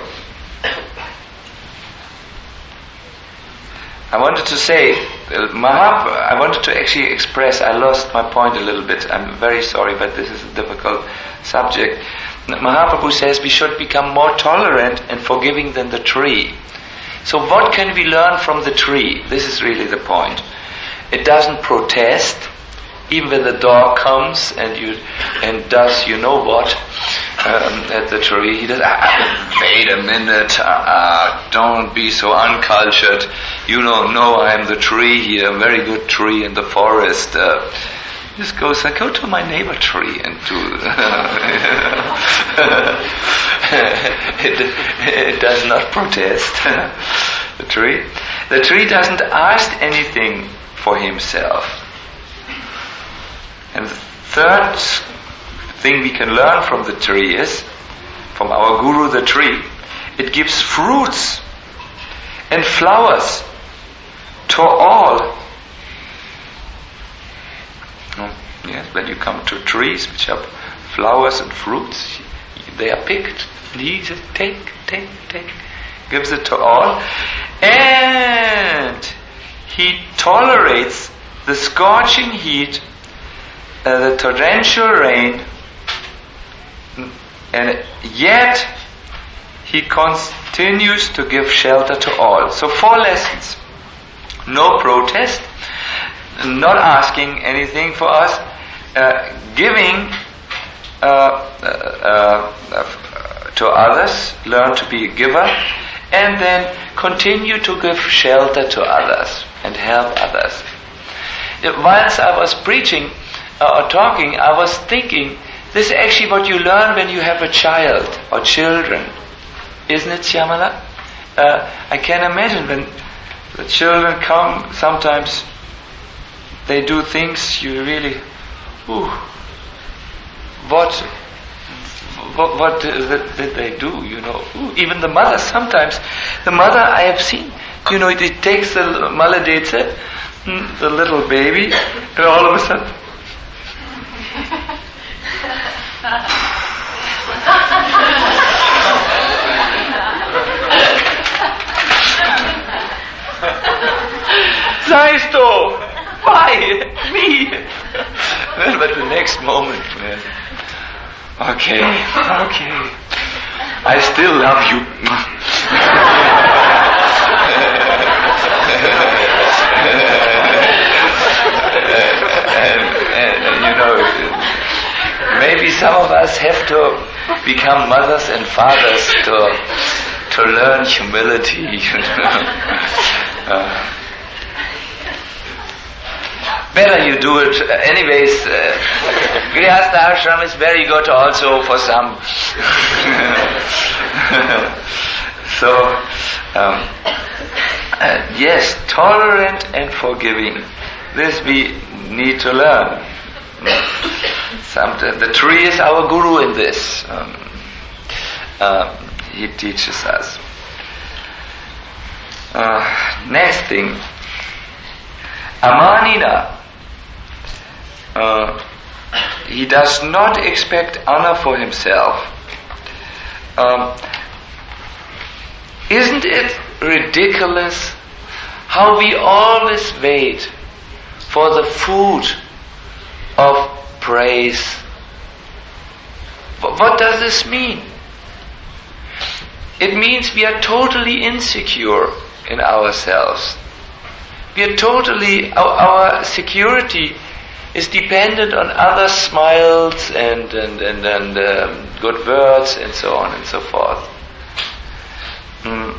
I wanted to say, uh, Mahap, I wanted to actually express, I lost my point a little bit. I'm very sorry, but this is a difficult subject. Mahaprabhu says we should become more tolerant and forgiving than the tree. So what can we learn from the tree? This is really the point. It doesn't protest, even when the dog comes and you and does you know what um, at the tree. He does, ah, wait a minute, uh, don't be so uncultured. You don't know I am the tree here, a very good tree in the forest. Uh, just go, so go to my neighbor tree and do. it, it does not protest. The tree, the tree doesn't ask anything for himself. And the third thing we can learn from the tree is, from our guru the tree, it gives fruits and flowers to all. Yes, when you come to trees which have flowers and fruits, they are picked. And he just take, take, take, gives it to all. And he tolerates the scorching heat, uh, the torrential rain, and yet he continues to give shelter to all. So four lessons. No protest, not asking anything for us, uh, giving uh, uh, uh, to others, learn to be a giver, and then continue to give shelter to others and help others. Whilst I was preaching uh, or talking, I was thinking, this is actually what you learn when you have a child or children. Isn't it, Syamala? Uh, I can imagine when the children come, sometimes they do things you really, ooh, what, what, what did, did they do, you know? Ooh, even the mother, sometimes, the mother I have seen, you know, it takes the maladetsa, the little baby, and all of a sudden, Saisto, why me? But the next moment, man, Okay, okay. I still love you. and, and, and, you know, maybe some of us have to become mothers and fathers to to learn humility. You know. uh, Better you do it. Uh, anyways, uh, Grihastha ashram is very good also for some. so, um, uh, yes, tolerant and forgiving. This we need to learn. Some, the, the tree is our guru in this. Um, uh, he teaches us. Uh, next thing. Amanina. Uh, he does not expect honor for himself. Um, isn't it ridiculous how we always wait for the food of praise? What does this mean? It means we are totally insecure in ourselves. We are totally, our, our security is dependent on other smiles and and and, and um, good words and so on and so forth. Mm.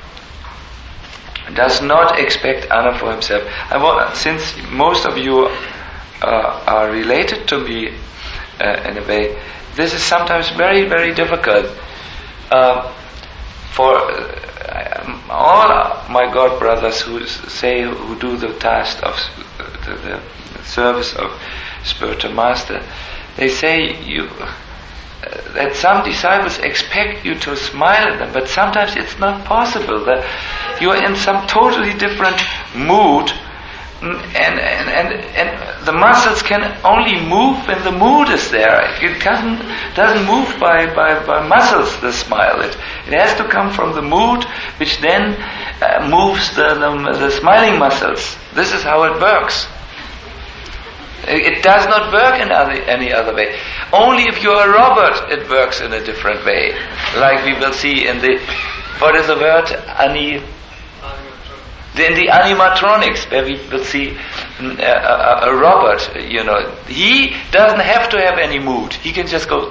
Does not expect honor for himself. I want, since most of you uh, are related to me uh, in a way, this is sometimes very very difficult. Uh, for uh, all my God brothers who say who do the task of the, the service of spiritual master, they say you uh, that some disciples expect you to smile at them, but sometimes it's not possible. That you are in some totally different mood, and and and, and the muscles can only move when the mood is there. It doesn't doesn't move by, by, by muscles. The smile it it has to come from the mood, which then uh, moves the, the the smiling muscles. This is how it works. It does not work in other, any other way. Only if you are a robot, it works in a different way. Like we will see in the, what is the word? Ani, in the animatronics, where we will see a, a, a robot, you know, he doesn't have to have any mood. He can just go.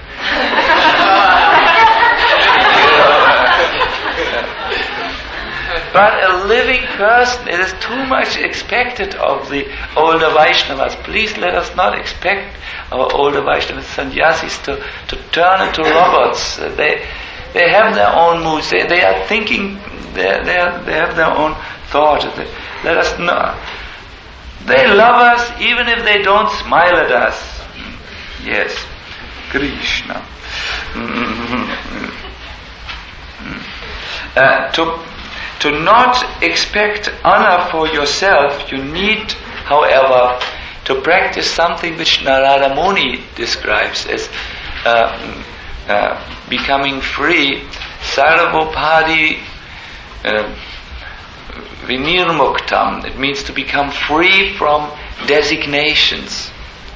But a living person, it is too much expected of the older Vaishnavas. Please let us not expect our older Vaishnavas, sannyasis, to, to turn into robots. They they have their own moods. They they are thinking. They they, are, they have their own thought. They, let us not. They love us even if they don't smile at us. Yes, Krishna. Uh, to. To not expect honor for yourself, you need, however, to practice something which Narada Muni describes as uh, uh, becoming free, sarvopadi uh, vinirmuktam. It means to become free from designations.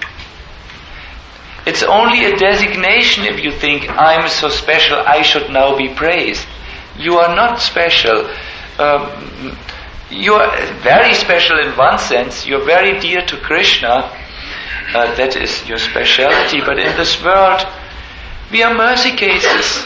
It's only a designation if you think, I'm so special, I should now be praised. You are not special. Um, you are very special in one sense. You're very dear to Krishna. Uh, that is your speciality. But in this world, we are mercy cases.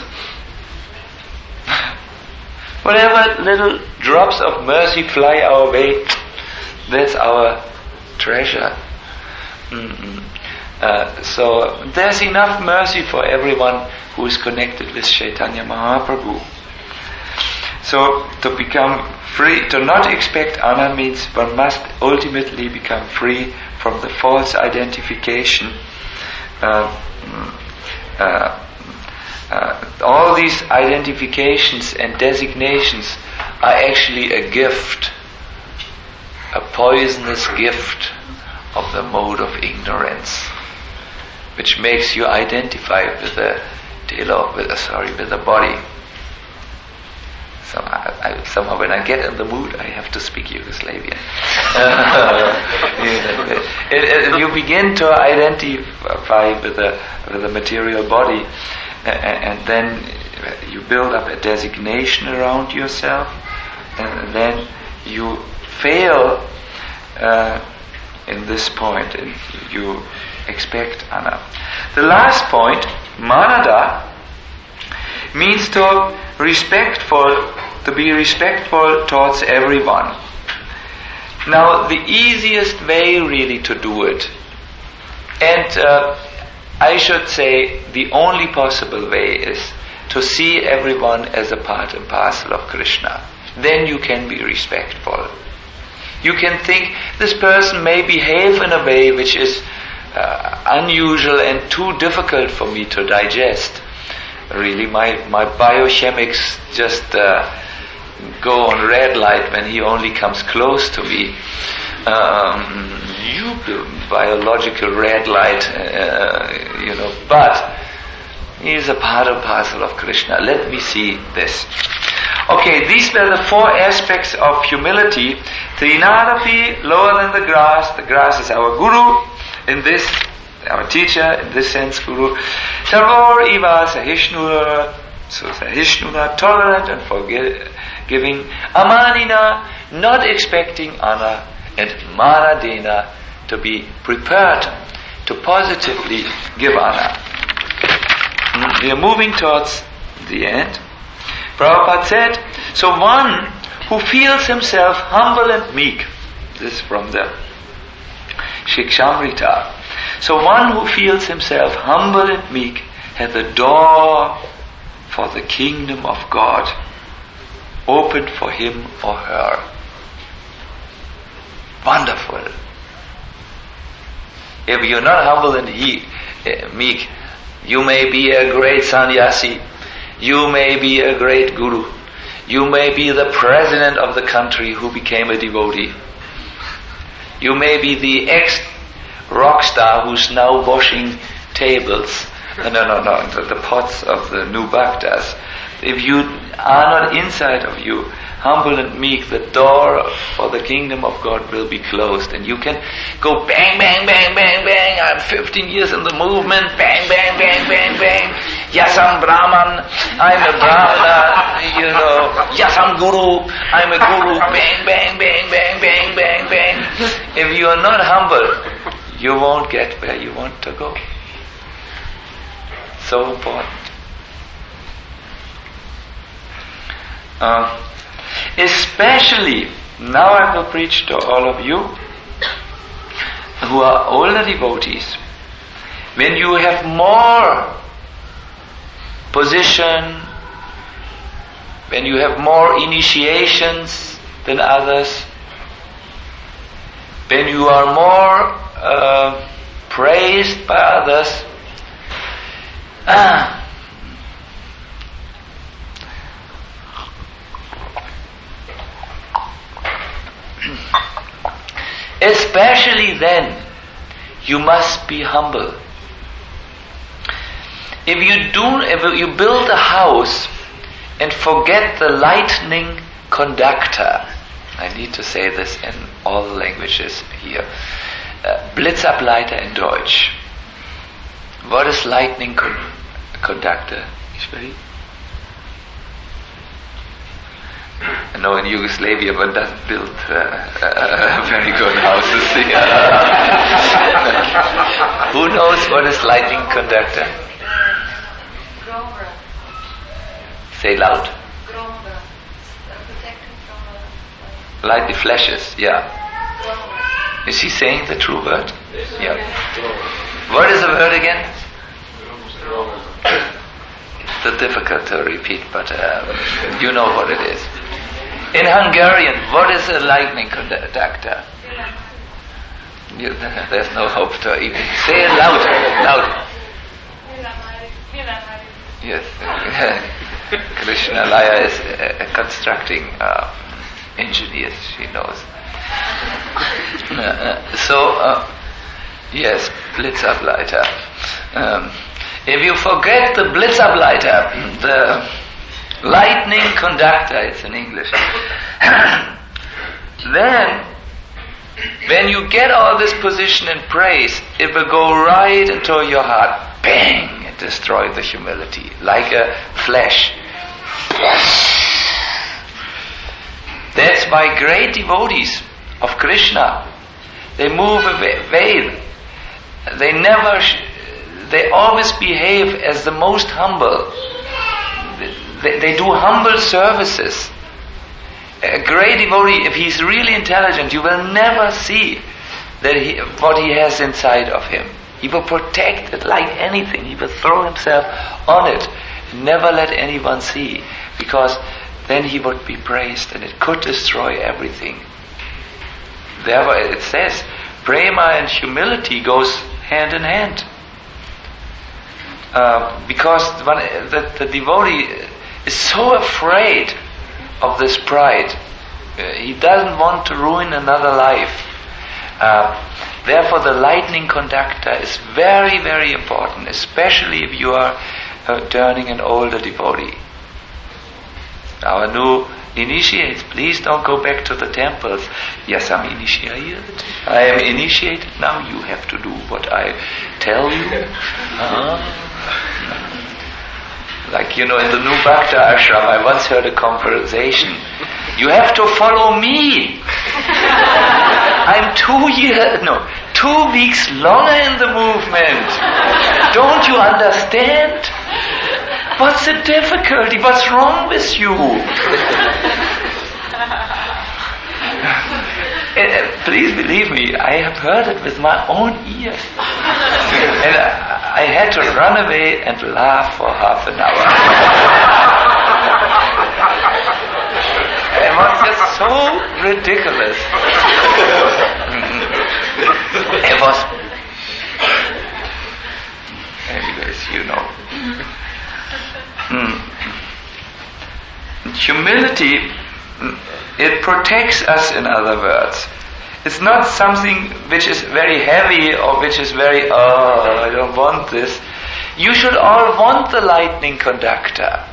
Whatever little drops of mercy fly our way, that's our treasure. Mm-hmm. Uh, so there's enough mercy for everyone who is connected with Chaitanya Mahaprabhu. So to become free, to not expect honor means one must ultimately become free from the false identification. Uh, uh, uh, all these identifications and designations are actually a gift, a poisonous gift of the mode of ignorance, which makes you identify with the tail of, with the, sorry, with the body. So I, I, somehow when I get in the mood, I have to speak Yugoslavian. it, it, you begin to identify with the, with the material body, and, and then you build up a designation around yourself, and then you fail uh, in this point, and you expect Anna. The last point, Manada, means to respectful, to be respectful towards everyone. Now, the easiest way really to do it, and uh, I should say the only possible way, is to see everyone as a part and parcel of Krishna. Then you can be respectful. You can think, this person may behave in a way which is uh, unusual and too difficult for me to digest. Really, my, my biochemics just uh, go on red light when he only comes close to me. Um, you biological red light, uh, you know, but he is a part and parcel of Krishna. Let me see this. Okay, these were the four aspects of humility. Trinadapi, lower than the grass. The grass is our guru in this, our teacher, in this sense, guru. Sarvor iva sahishnura, so sahishnura, tolerant and forgiving. Amanina, not expecting honor. And manadena, to be prepared to positively give honor. We are moving towards the end. Prabhupada said, so one who feels himself humble and meek, this is from the Shikshamrita. So one who feels himself humble and meek has the door for the kingdom of God opened for him or her. Wonderful. If you're not humble and he, uh, meek, you may be a great sannyasi, you may be a great guru, you may be the president of the country who became a devotee, you may be the ex-rock star who's now washing tables, no, no, no, the, the pots of the new bhaktas. If you are not inside of you humble and meek, the door for the kingdom of God will be closed, and you can go bang, bang, bang, bang, bang. I'm fifteen years in the movement. Bang, bang, bang, bang, bang. Yes, I'm Brahman. I'm a Brahmana. You know. Yes, I'm Guru. I'm a Guru. Bang, bang, bang, bang, bang, bang, bang. If you are not humble, you won't get where you want to go. So important. Uh, Especially, now I will preach to all of you who are older devotees. When you have more position, when you have more initiations than others, when you are more uh, praised by others, ah, especially then, you must be humble. If you do, if you build a house and forget the lightning conductor, I need to say this in all the languages here. Uh, Blitzableiter in Deutsch. What is lightning con- conductor? I know in Yugoslavia one doesn't build uh, uh, very good houses. Who knows what is lightning conductor? Say loud. Light the flashes, yeah. Is he saying the true word? Yeah. What is the word again? It's difficult to repeat, but uh, you know what it is. In Hungarian, what is a lightning conductor? You, there's no hope to even say it louder, louder. Yes, Krishna Laya is a, a constructing uh, engineer, she knows. Uh, so, uh, yes, Blitzableiter. Um, if you forget the Blitzableiter, the Lightning conductor, it's in English. Then, when you get all this position in praise, it will go right into your heart. Bang! And destroy the humility. Like a flash. That's why great devotees of Krishna, they move away. They never, they always behave as the most humble. They, they do humble services. A great devotee, if he's really intelligent, you will never see that he, what he has inside of him. He will protect it like anything. He will throw himself on it, never let anyone see, because then he would be praised and it could destroy everything. Therefore it says, prema and humility goes hand in hand. Uh, because one, the, the devotee is so afraid of this pride. Uh, he doesn't want to ruin another life. Uh, therefore the lightning conductor is very, very important, especially if you are uh, turning an older devotee. Our new initiates, please don't go back to the temples. Yes, I'm initiated. I am initiated now. You have to do what I tell you. Uh-huh. Like, you know, in the new Bhakta ashram, I once heard a conversation. You have to follow me. I'm two years, no, two weeks longer in the movement. Don't you understand? What's the difficulty? What's wrong with you? uh, please believe me, I have heard it with my own ears. And I, I had to run away and laugh for half an hour. It was just so ridiculous. It was... Anyways, you know. Mm. Humility, it protects us, in other words. It's not something which is very heavy or which is very, oh, I don't want this. You should all want the lightning conductor.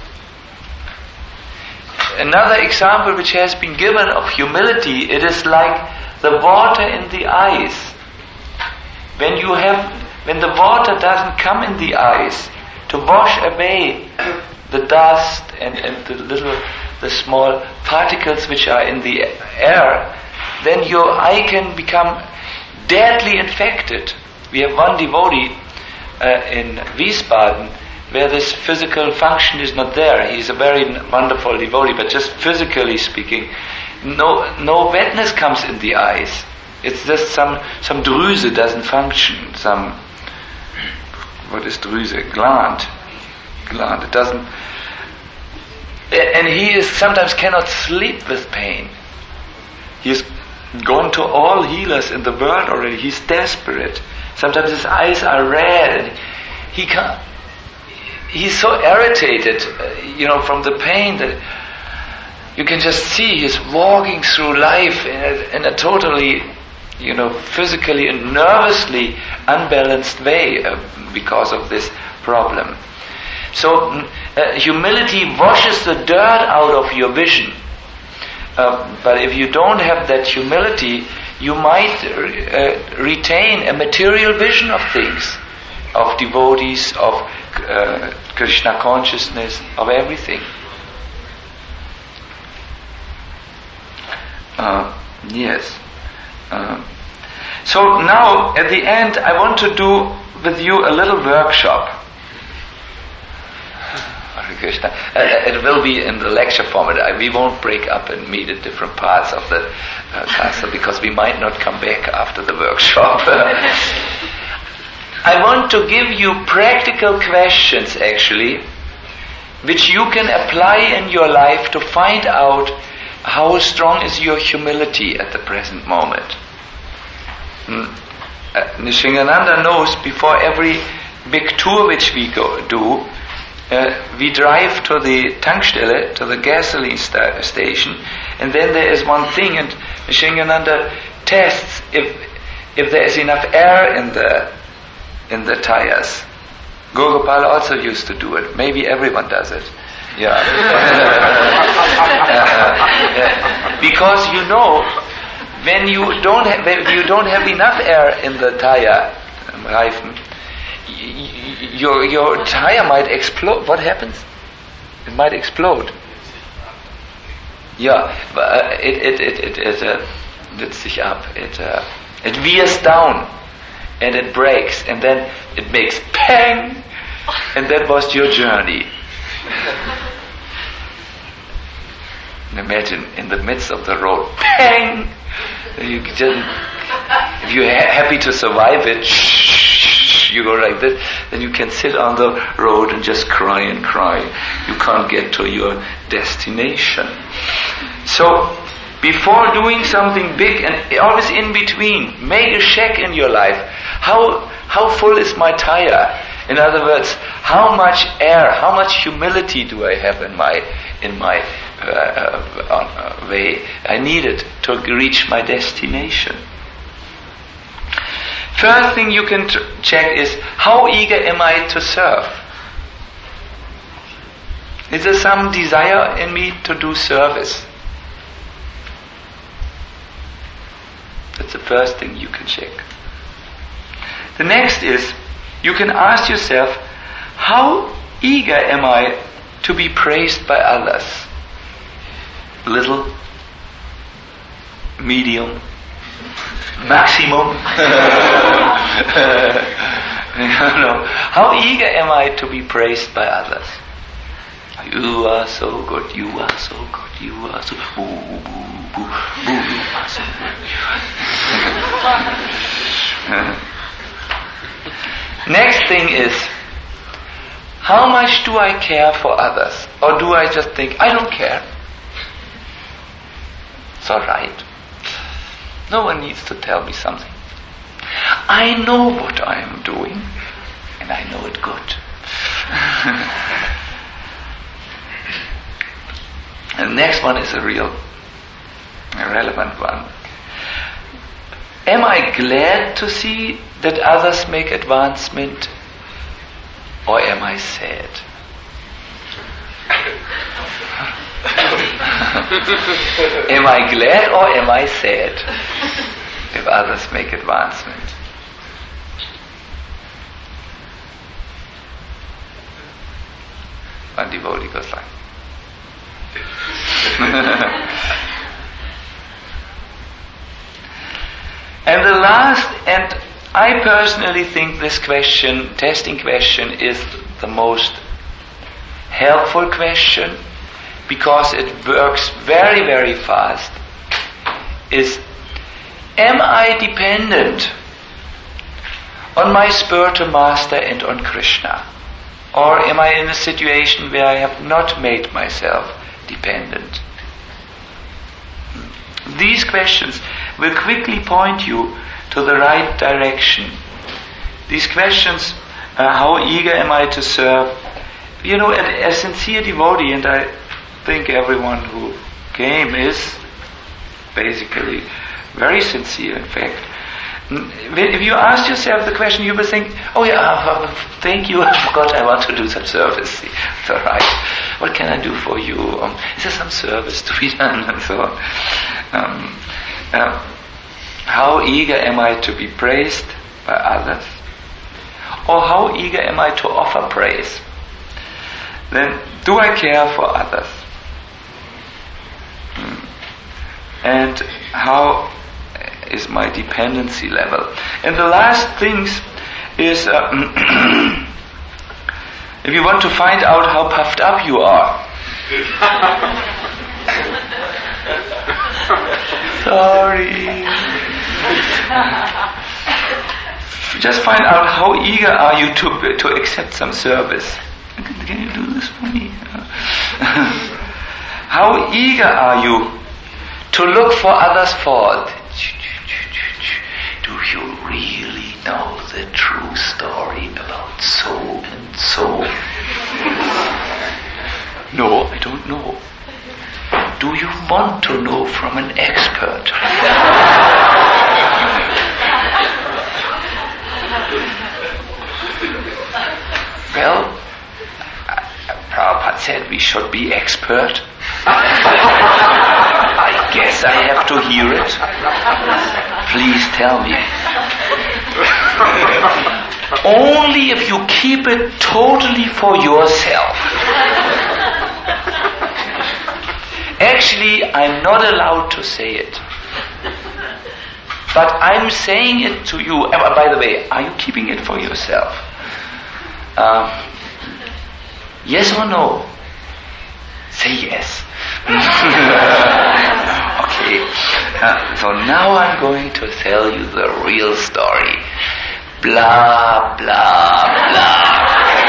Another example which has been given of humility, it is like the water in the eyes. When you have, when the water doesn't come in the eyes to wash away the dust and, and the little, the small particles which are in the air, then your eye can become deadly infected. We have one devotee uh, in Wiesbaden where this physical function is not there. He's a very wonderful devotee, but just physically speaking, no no wetness comes in the eyes. It's just some some Drüse doesn't function. Some what is Drüse? Gland, gland. It doesn't. And he is sometimes cannot sleep with pain. He is gone to all healers in the world already. He's desperate. Sometimes his eyes are red, and he can't. He's so irritated, uh, you know, from the pain that you can just see he's walking through life in a, in a totally, you know, physically and nervously unbalanced way uh, because of this problem. So uh, humility washes the dirt out of your vision. Uh, but if you don't have that humility, you might uh, retain a material vision of things, of devotees, of uh, Krishna consciousness, of everything. Uh, yes. Uh, so now, at the end, I want to do with you a little workshop. Krishna. Uh, it will be in the lecture format. We won't break up and meet at different parts of the uh, castle because we might not come back after the workshop. I want to give you practical questions, actually, which you can apply in your life to find out how strong is your humility at the present moment. Hmm. Uh, Nishingananda knows before every big tour which we go do, Uh, we drive to the Tankstelle, to the gasoline sta- station, and then there is one thing, and Shingananda tests if if there is enough air in the in the tires. Gogopal also used to do it. Maybe everyone does it. Yeah. Because you know, when you don't have, when you don't have enough air in the tire, um, Reifen, y- your your tire might explode. What happens? It might explode. Yeah, but uh, it it it it it uh, lifts sich up. It uh, it veers down, and it breaks, and then it makes pang, and that was your journey. And imagine in the midst of the road, pang! You just, if you're ha- happy to survive it, shh, you go like this, then you can sit on the road and just cry and cry. You can't get to your destination. So, before doing something big, and always in between, make a check in your life. How how full is my tire? In other words, how much air, how much humility do I have in my in my uh, uh, way? I need it to reach my destination. First thing you can t- check is, how eager am I to serve? Is there some desire in me to do service? That's the first thing you can check. The next is, you can ask yourself, how eager am I to be praised by others? Little, medium, maximum. You know, how eager am I to be praised by others? You are so good, you are so good, you are so boo, boo, boo, boo, you are so good. Next thing is, how much do I care for others? Or do I just think, I don't care? It's alright. No one needs to tell me something. I know what I am doing, and I know it good. And the next one is a real, relevant one. Am I glad to see that others make advancement, or am I sad? Am I glad or am I sad if others make advancement? One devotee goes like, and the last, and I personally think this question, testing question, is the most helpful question, because it works very, very fast, is, am I dependent on my spiritual master and on Krishna? Or am I in a situation where I have not made myself dependent? These questions will quickly point you to the right direction. These questions, uh, how eager am I to serve? You know, a, a sincere devotee, and I think everyone who came is basically very sincere, in fact. If you ask yourself the question, you will think, oh yeah, thank you, I forgot I want to do some service. It's alright. What can I do for you? Um, is there some service to be done? And so on. Um, uh, how eager am I to be praised by others? Or how eager am I to offer praise? Then, do I care for others? Hmm. And how is my dependency level? And the last things is, uh, if you want to find out how puffed up you are, sorry, just find out how eager are you to to accept some service. Can you do this for me? How eager are you to look for others' fault? Do you really know the true story about so and so? No, I don't know. Do you want to know from an expert? Well, Prabhupada said we should be expert? I guess I have to hear it. Please tell me. Only if you keep it totally for yourself. Actually, I'm not allowed to say it. But I'm saying it to you. Uh, by the way, are you keeping it for yourself? Uh, yes or no? Say yes. Okay. Uh, so now I'm going to tell you the real story. Blah, blah, blah.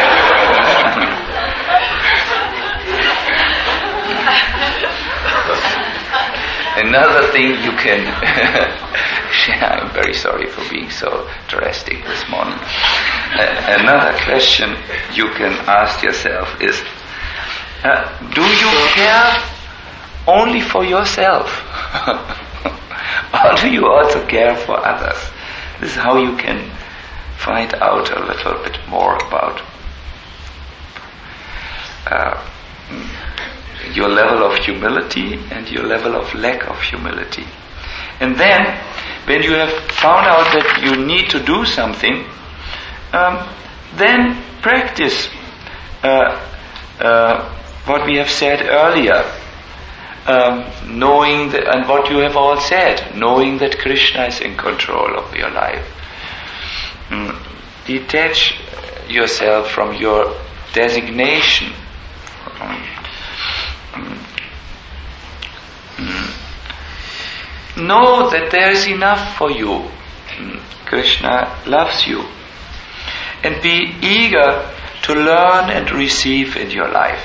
Another thing you can... I'm very sorry for being so drastic this morning. Uh, another question you can ask yourself is, uh, do you care only for yourself? Or do you also care for others? This is how you can find out a little bit more about uh, your level of humility and your level of lack of humility. And then, when you have found out that you need to do something, um, then practice uh, uh, what we have said earlier, um, knowing that, and what you have all said, knowing that Krishna is in control of your life. Mm. Detach yourself from your designation. Mm. Mm. Know that there is enough for you. Mm. Krishna loves you. And be eager to learn and receive in your life.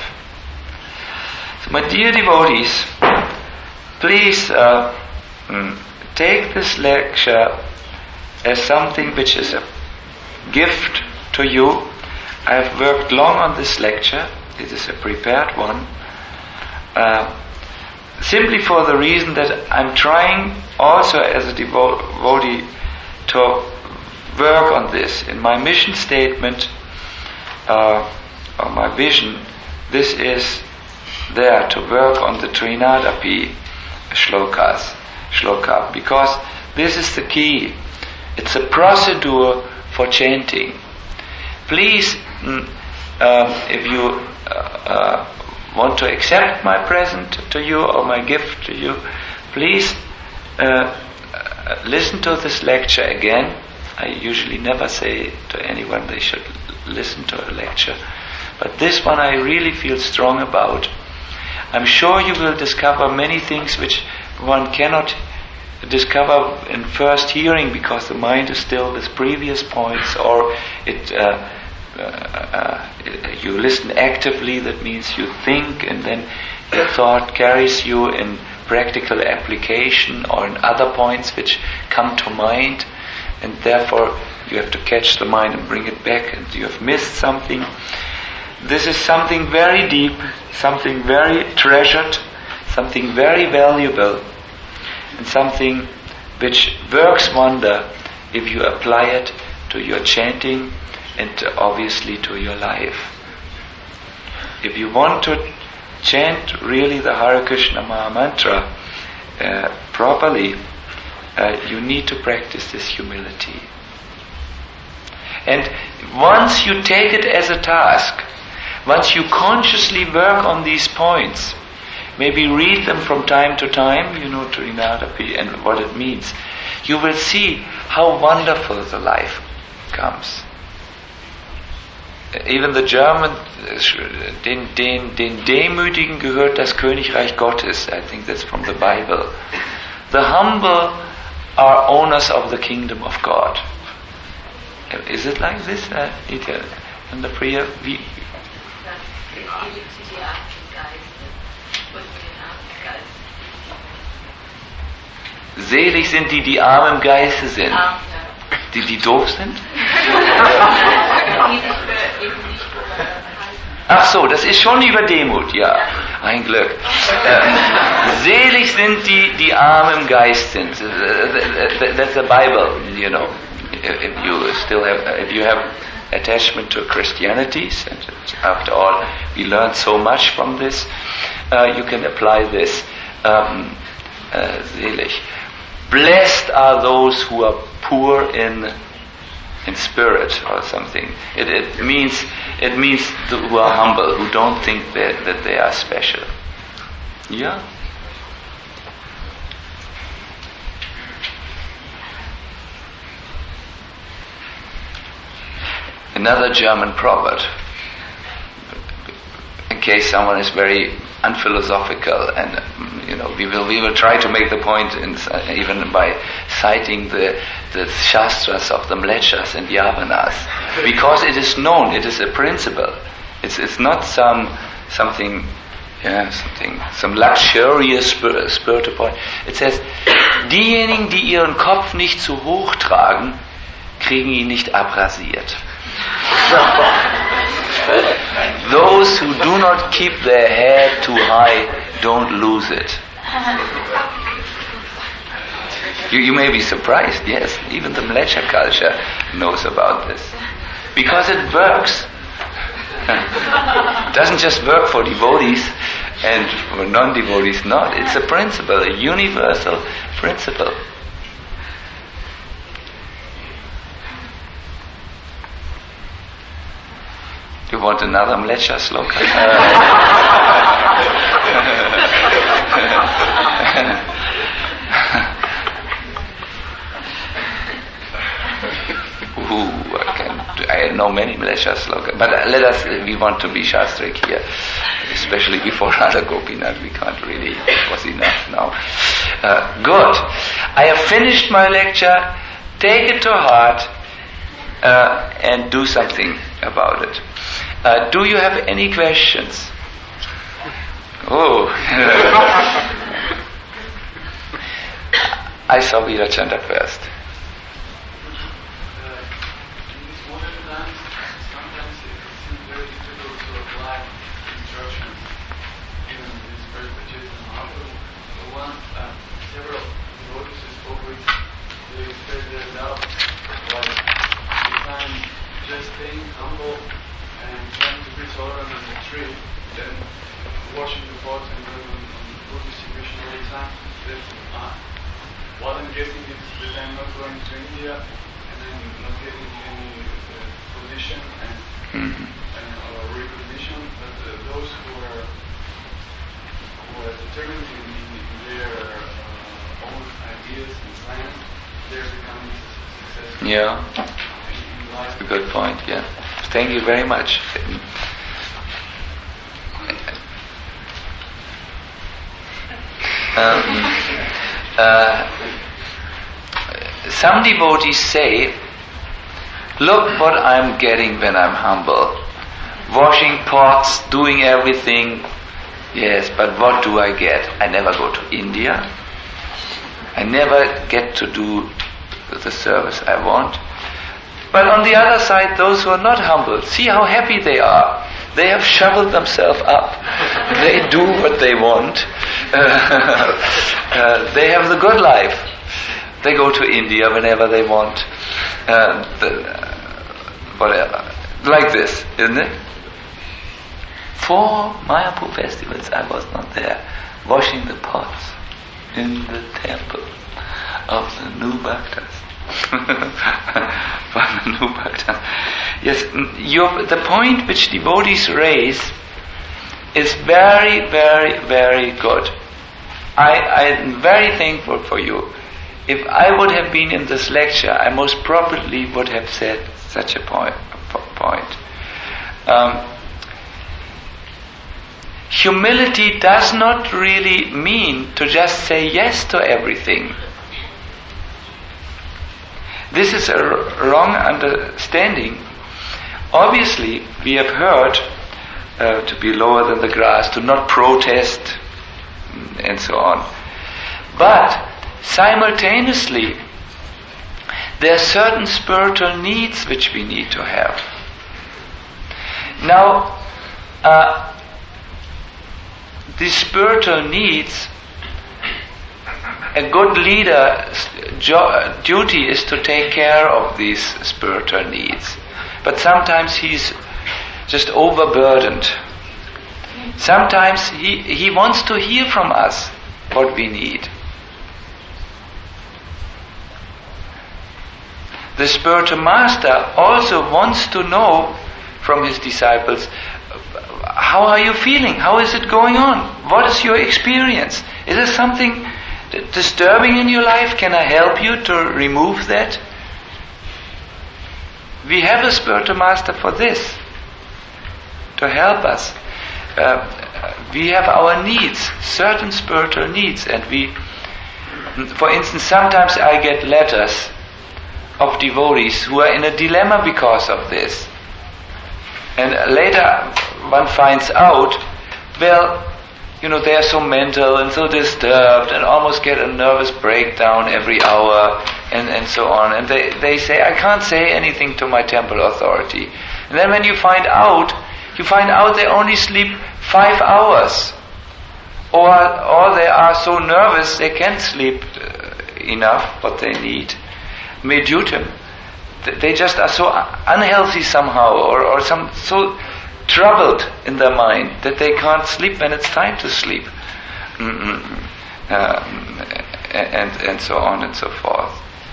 So my dear devotees, please uh, mm, take this lecture as something which is a gift to you. I have worked long on this lecture. It is a prepared one. Uh, simply for the reason that I'm trying also as a devo- devotee to work on this. In my mission statement, uh, or my vision, this is there to work on the Trinadapi shlokas, shloka, because this is the key. It's a procedure for chanting. Please, mm, uh, if you uh, uh, want to accept my present to you or my gift to you, please uh, uh, listen to this lecture again. I usually never say to anyone they should listen to a lecture, but this one I really feel strong about. I'm sure you will discover many things which one cannot discover in first hearing because the mind is still with previous points, or it uh, uh, uh, you listen actively, that means you think, and then your thought carries you in practical application or in other points which come to mind, and therefore you have to catch the mind and bring it back, and you have missed something. This is something very deep, something very treasured, something very valuable, and something which works wonder if you apply it to your chanting and obviously to your life. If you want to chant really the Hare Krishna Maha Mantra uh, properly, uh, you need to practice this humility. And once you take it as a task, once you consciously work on these points, maybe read them from time to time, you know, Trinadapi and what it means, you will see how wonderful the life comes. Even the German, den, den, den Demütigen gehört das Königreich Gottes. I think that's from the Bible. The humble are owners of the kingdom of God. Is it like this? Uh, in the prayer, we, selig sind die, die arm im Geiste sind. Die, die doof sind? Ach so, das ist schon über Demut, ja. Ein Glück. Ähm, selig sind die, die arm im Geist sind. That's the Bible, you know. If you still have, if you have attachment to Christianity, and after all, we learned so much from this, uh, you can apply this. Um, uh, selig. Blessed are those who are poor in in spirit, or something. It, it means it means the, who are humble, who don't think that, that they are special. Yeah. Another German proverb, in case someone is very unphilosophical, and you know, we will we will try to make the point, in, uh, even by citing the the shastras of the Mlecchas and Yavanas, because it is known, it is a principle. It's it's not some something, yeah, something some luxurious spir- spiritual point. It says, diejenigen, die ihren Kopf nicht zu hoch tragen, kriegen ihn nicht abrasiert. Those who do not keep their head too high don't lose it. You, you may be surprised, yes, even the Mleccha culture knows about this. Because it works. It doesn't just work for devotees and for non-devotees not. It's a principle, a universal principle. You want another Mleccha sloka? Ooh, I can. I know many Mleccha sloka, but let us. We want to be shastric here, especially before Radha Gopinath. We can't really. It was enough now. Uh, good. I have finished my lecture. Take it to heart uh, and do something about it. Uh, do you have any questions? Oh. I saw Veerachandra first. Yeah, that's a good point, yeah. Thank you very much. Um, uh, some devotees say, look what I'm getting when I'm humble. Washing pots, doing everything. Yes, but what do I get? I never go to India. I never get to do the service I want. But on the other side, those who are not humble, see how happy they are. They have shoveled themselves up. They do what they want. Uh, uh, they have the good life. They go to India whenever they want. Uh, the, uh, whatever. Like this, isn't it? Four Mayapur festivals I was not there, washing the pots in the temple of the new bhaktas. For the new bhaktas. Yes, your, the point which devotees raise is very, very, very good. I, I'm very thankful for you. If I would have been in this lecture, I most probably would have said such a point. point. Um, humility does not really mean to just say yes to everything. This is a r- wrong understanding. Obviously, we have heard uh, to be lower than the grass, to not protest, and so on. But simultaneously, there are certain spiritual needs which we need to have. Now, uh, these spiritual needs, a good leader's jo- duty is to take care of these spiritual needs. but sometimes he's just overburdened. Sometimes he, he wants to hear from us what we need. The spiritual master also wants to know from his disciples, how are you feeling? How is it going on? What is your experience? Is there something disturbing in your life? Can I help you to remove that? We have a spiritual master for this, to help us. Uh, we have our needs, certain spiritual needs, and we, for instance, sometimes I get letters of devotees who are in a dilemma because of this. And later one finds out, well, you know, they are so mental and so disturbed and almost get a nervous breakdown every hour and, and so on. And they, they say, I can't say anything to my temple authority. And then when you find out, you find out they only sleep five hours. Or, or they are so nervous they can't sleep uh, enough what they need. Medutum. They just are so unhealthy somehow, or, or some so troubled in their mind that they can't sleep when it's time to sleep, mm-hmm. um, and and so on and so forth.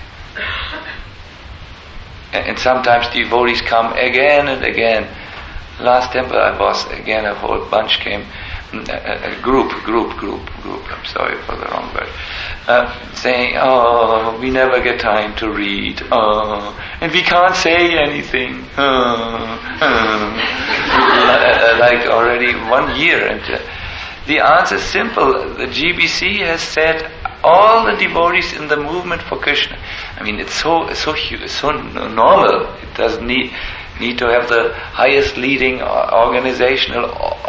And, and sometimes devotees come again and again. Last temple I was, again a whole bunch came, a, a group, group, group, group. I'm sorry for the wrong word. Uh, saying, oh, we never get time to read, oh, and we can't say anything, oh, oh. Like already one year. And uh, the answer is simple. The G B C has said all the devotees in the movement for Krishna. I mean, it's so so so normal. It doesn't need need to have the highest leading organizational.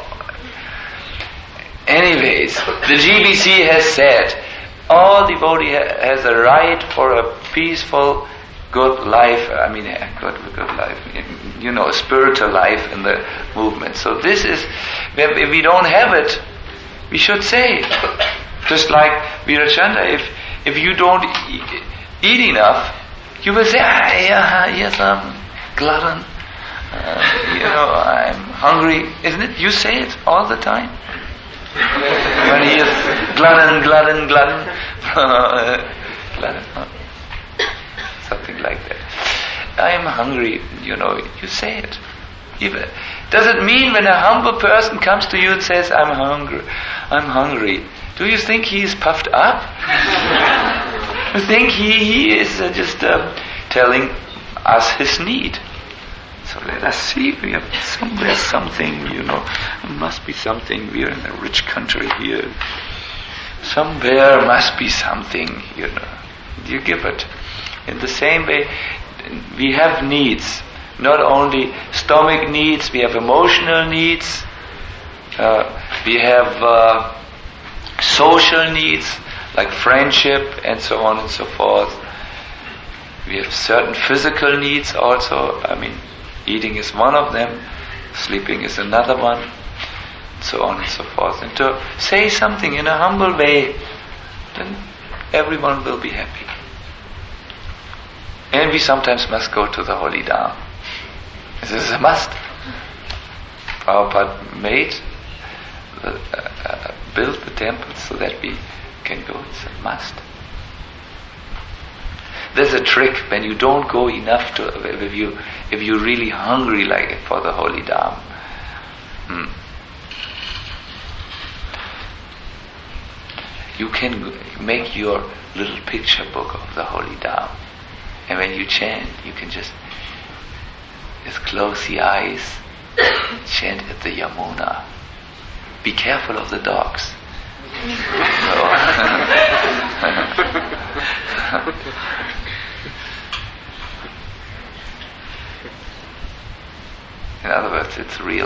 Anyways, the G B C has said all devotee ha- has a right for a peaceful, good life. I mean, good, good life. You know, a spiritual life in the movement. So this is, if we don't have it, we should say it. Just like Virachandra, if if you don't eat, eat enough, you will say, ah, yeah, yes, I'm glutton. Uh, you know, I'm hungry. Isn't it? You say it all the time. When he is glutton, glutton, glutton, glutton, huh? Something like that. I am hungry, you know, you say it. Even, does it mean when a humble person comes to you and says, I'm hungry, I'm hungry, do you think he is puffed up? You think he, he is uh, just uh, telling us his need? So let us see, we have somewhere something, you know, there must be something, we are in a rich country here. Somewhere must be something, you know. You give it. In the same way, we have needs. Not only stomach needs, we have emotional needs, uh, we have uh, social needs, like friendship and so on and so forth. We have certain physical needs also. I mean, eating is one of them, sleeping is another one, so on and so forth. And to say something in a humble way, then everyone will be happy. And we sometimes must go to the holy Dham. This is a must. Prabhupada made, the, uh, uh, built the temple so that we can go. It's a must. There's a trick when you don't go enough to, if you if you're really hungry like for the holy Dham. Hmm. You can make your little picture book of the holy Dham, and when you chant, you can just just close the eyes, chant at the Yamuna. Be careful of the dogs. In other words, it's real.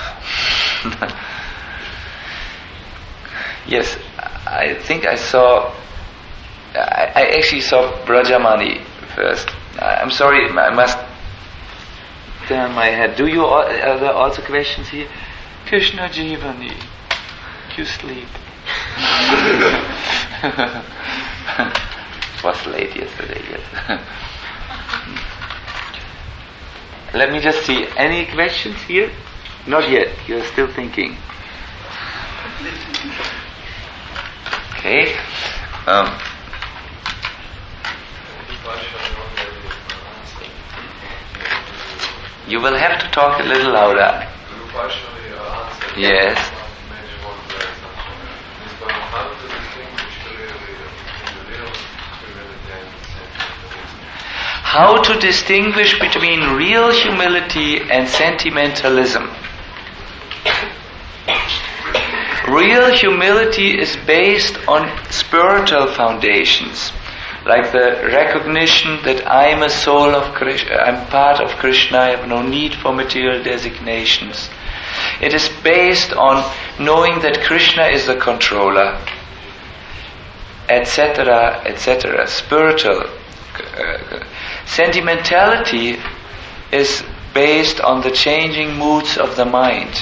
Yes, I think I saw, I, I actually saw Brajamani first. I'm sorry, I must turn my head. Do you, all, are there also questions here? Krishna Jivani, you sleep. It was late yesterday, yes. let me just see. Any questions here? Not yet. You're still thinking. Okay. Um, you will have to talk a little louder. Yes. How to distinguish between real humility and sentimentalism. Real humility is based on spiritual foundations, like the recognition that I am a soul of Krishna, I'm part of Krishna, I have no need for material designations. It is based on knowing that Krishna is the controller, et cetera, et cetera. Spiritual. Uh, sentimentality is based on the changing moods of the mind.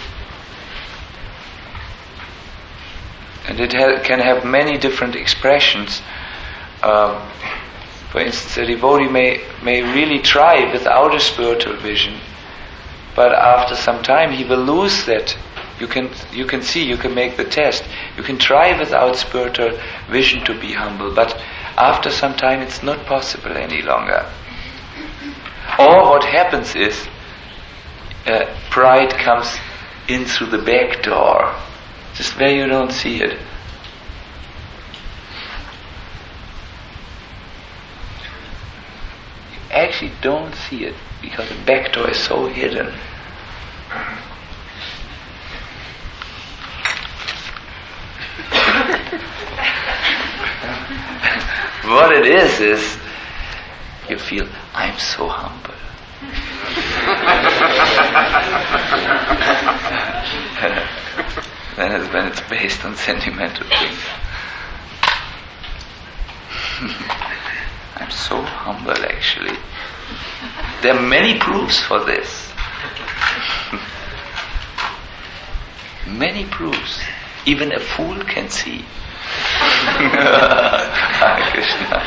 And it ha- can have many different expressions. Um, for instance, a devotee may, may really try without a spiritual vision, but after some time he will lose that. You can you can see, you can make the test. You can try without spiritual vision to be humble, but after some time it's not possible any longer. Or what happens is uh, pride comes in through the back door, just where you don't see it. You actually don't see it because the back door is so hidden. What it is is you feel, I'm so humble. Then it's when it's based on sentimental things. I'm so humble, actually. There are many proofs for this. Many proofs. Even a fool can see. Hare Krishna.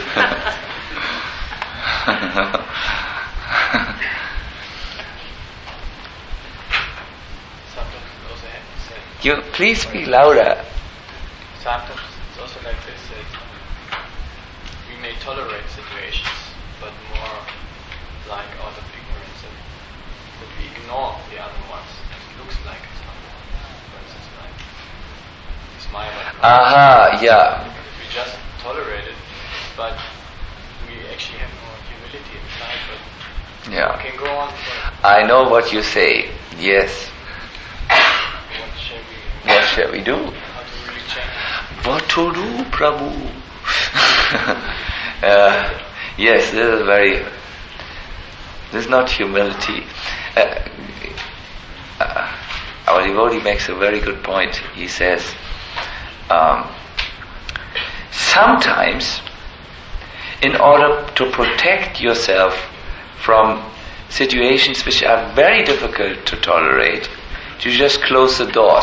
You please speak louder. Sometimes it's also like this, that we may tolerate situations, but more like out of ignorance, and that we ignore the other ones. It looks like it's not one. For instance, like this Maya. Aha, yeah. We just tolerate it, but we actually have no humility inside, but yeah. we can go on for I know what you say, yes. what shall we What shall we do? How to really change? What to do, Prabhu? uh, yes, this is very, this is not humility. Uh, uh, our devotee makes a very good point. He says, um, sometimes, in order to protect yourself from situations which are very difficult to tolerate, you just close the doors.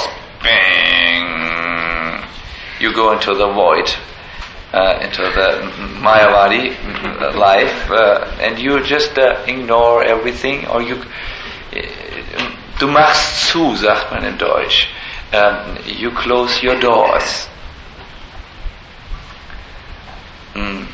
Bang! You go into the void, uh, into the Mayavadi life, uh, and you just uh, ignore everything, or you, du machst zu, sagt man in Deutsch. Um, you close your doors. Mm.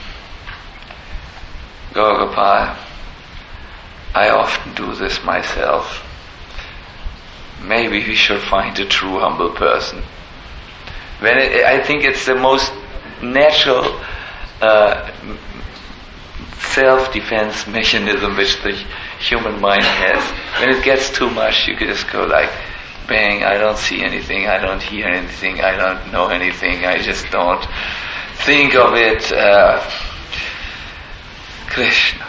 Gauragopal, I often do this myself. Maybe we should find a true humble person. When it, I think it's the most natural uh, self-defense mechanism which the human mind has. When it gets too much, you can just go like, bang, I don't see anything, I don't hear anything, I don't know anything, I just don't think of it. Uh, Krishna.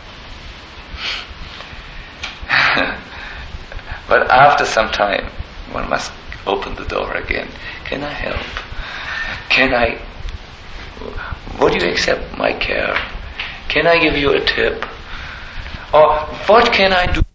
But after some time, one must open the door again. Can I help? Can I, would you accept my care? Can I give you a tip? Or what can I do?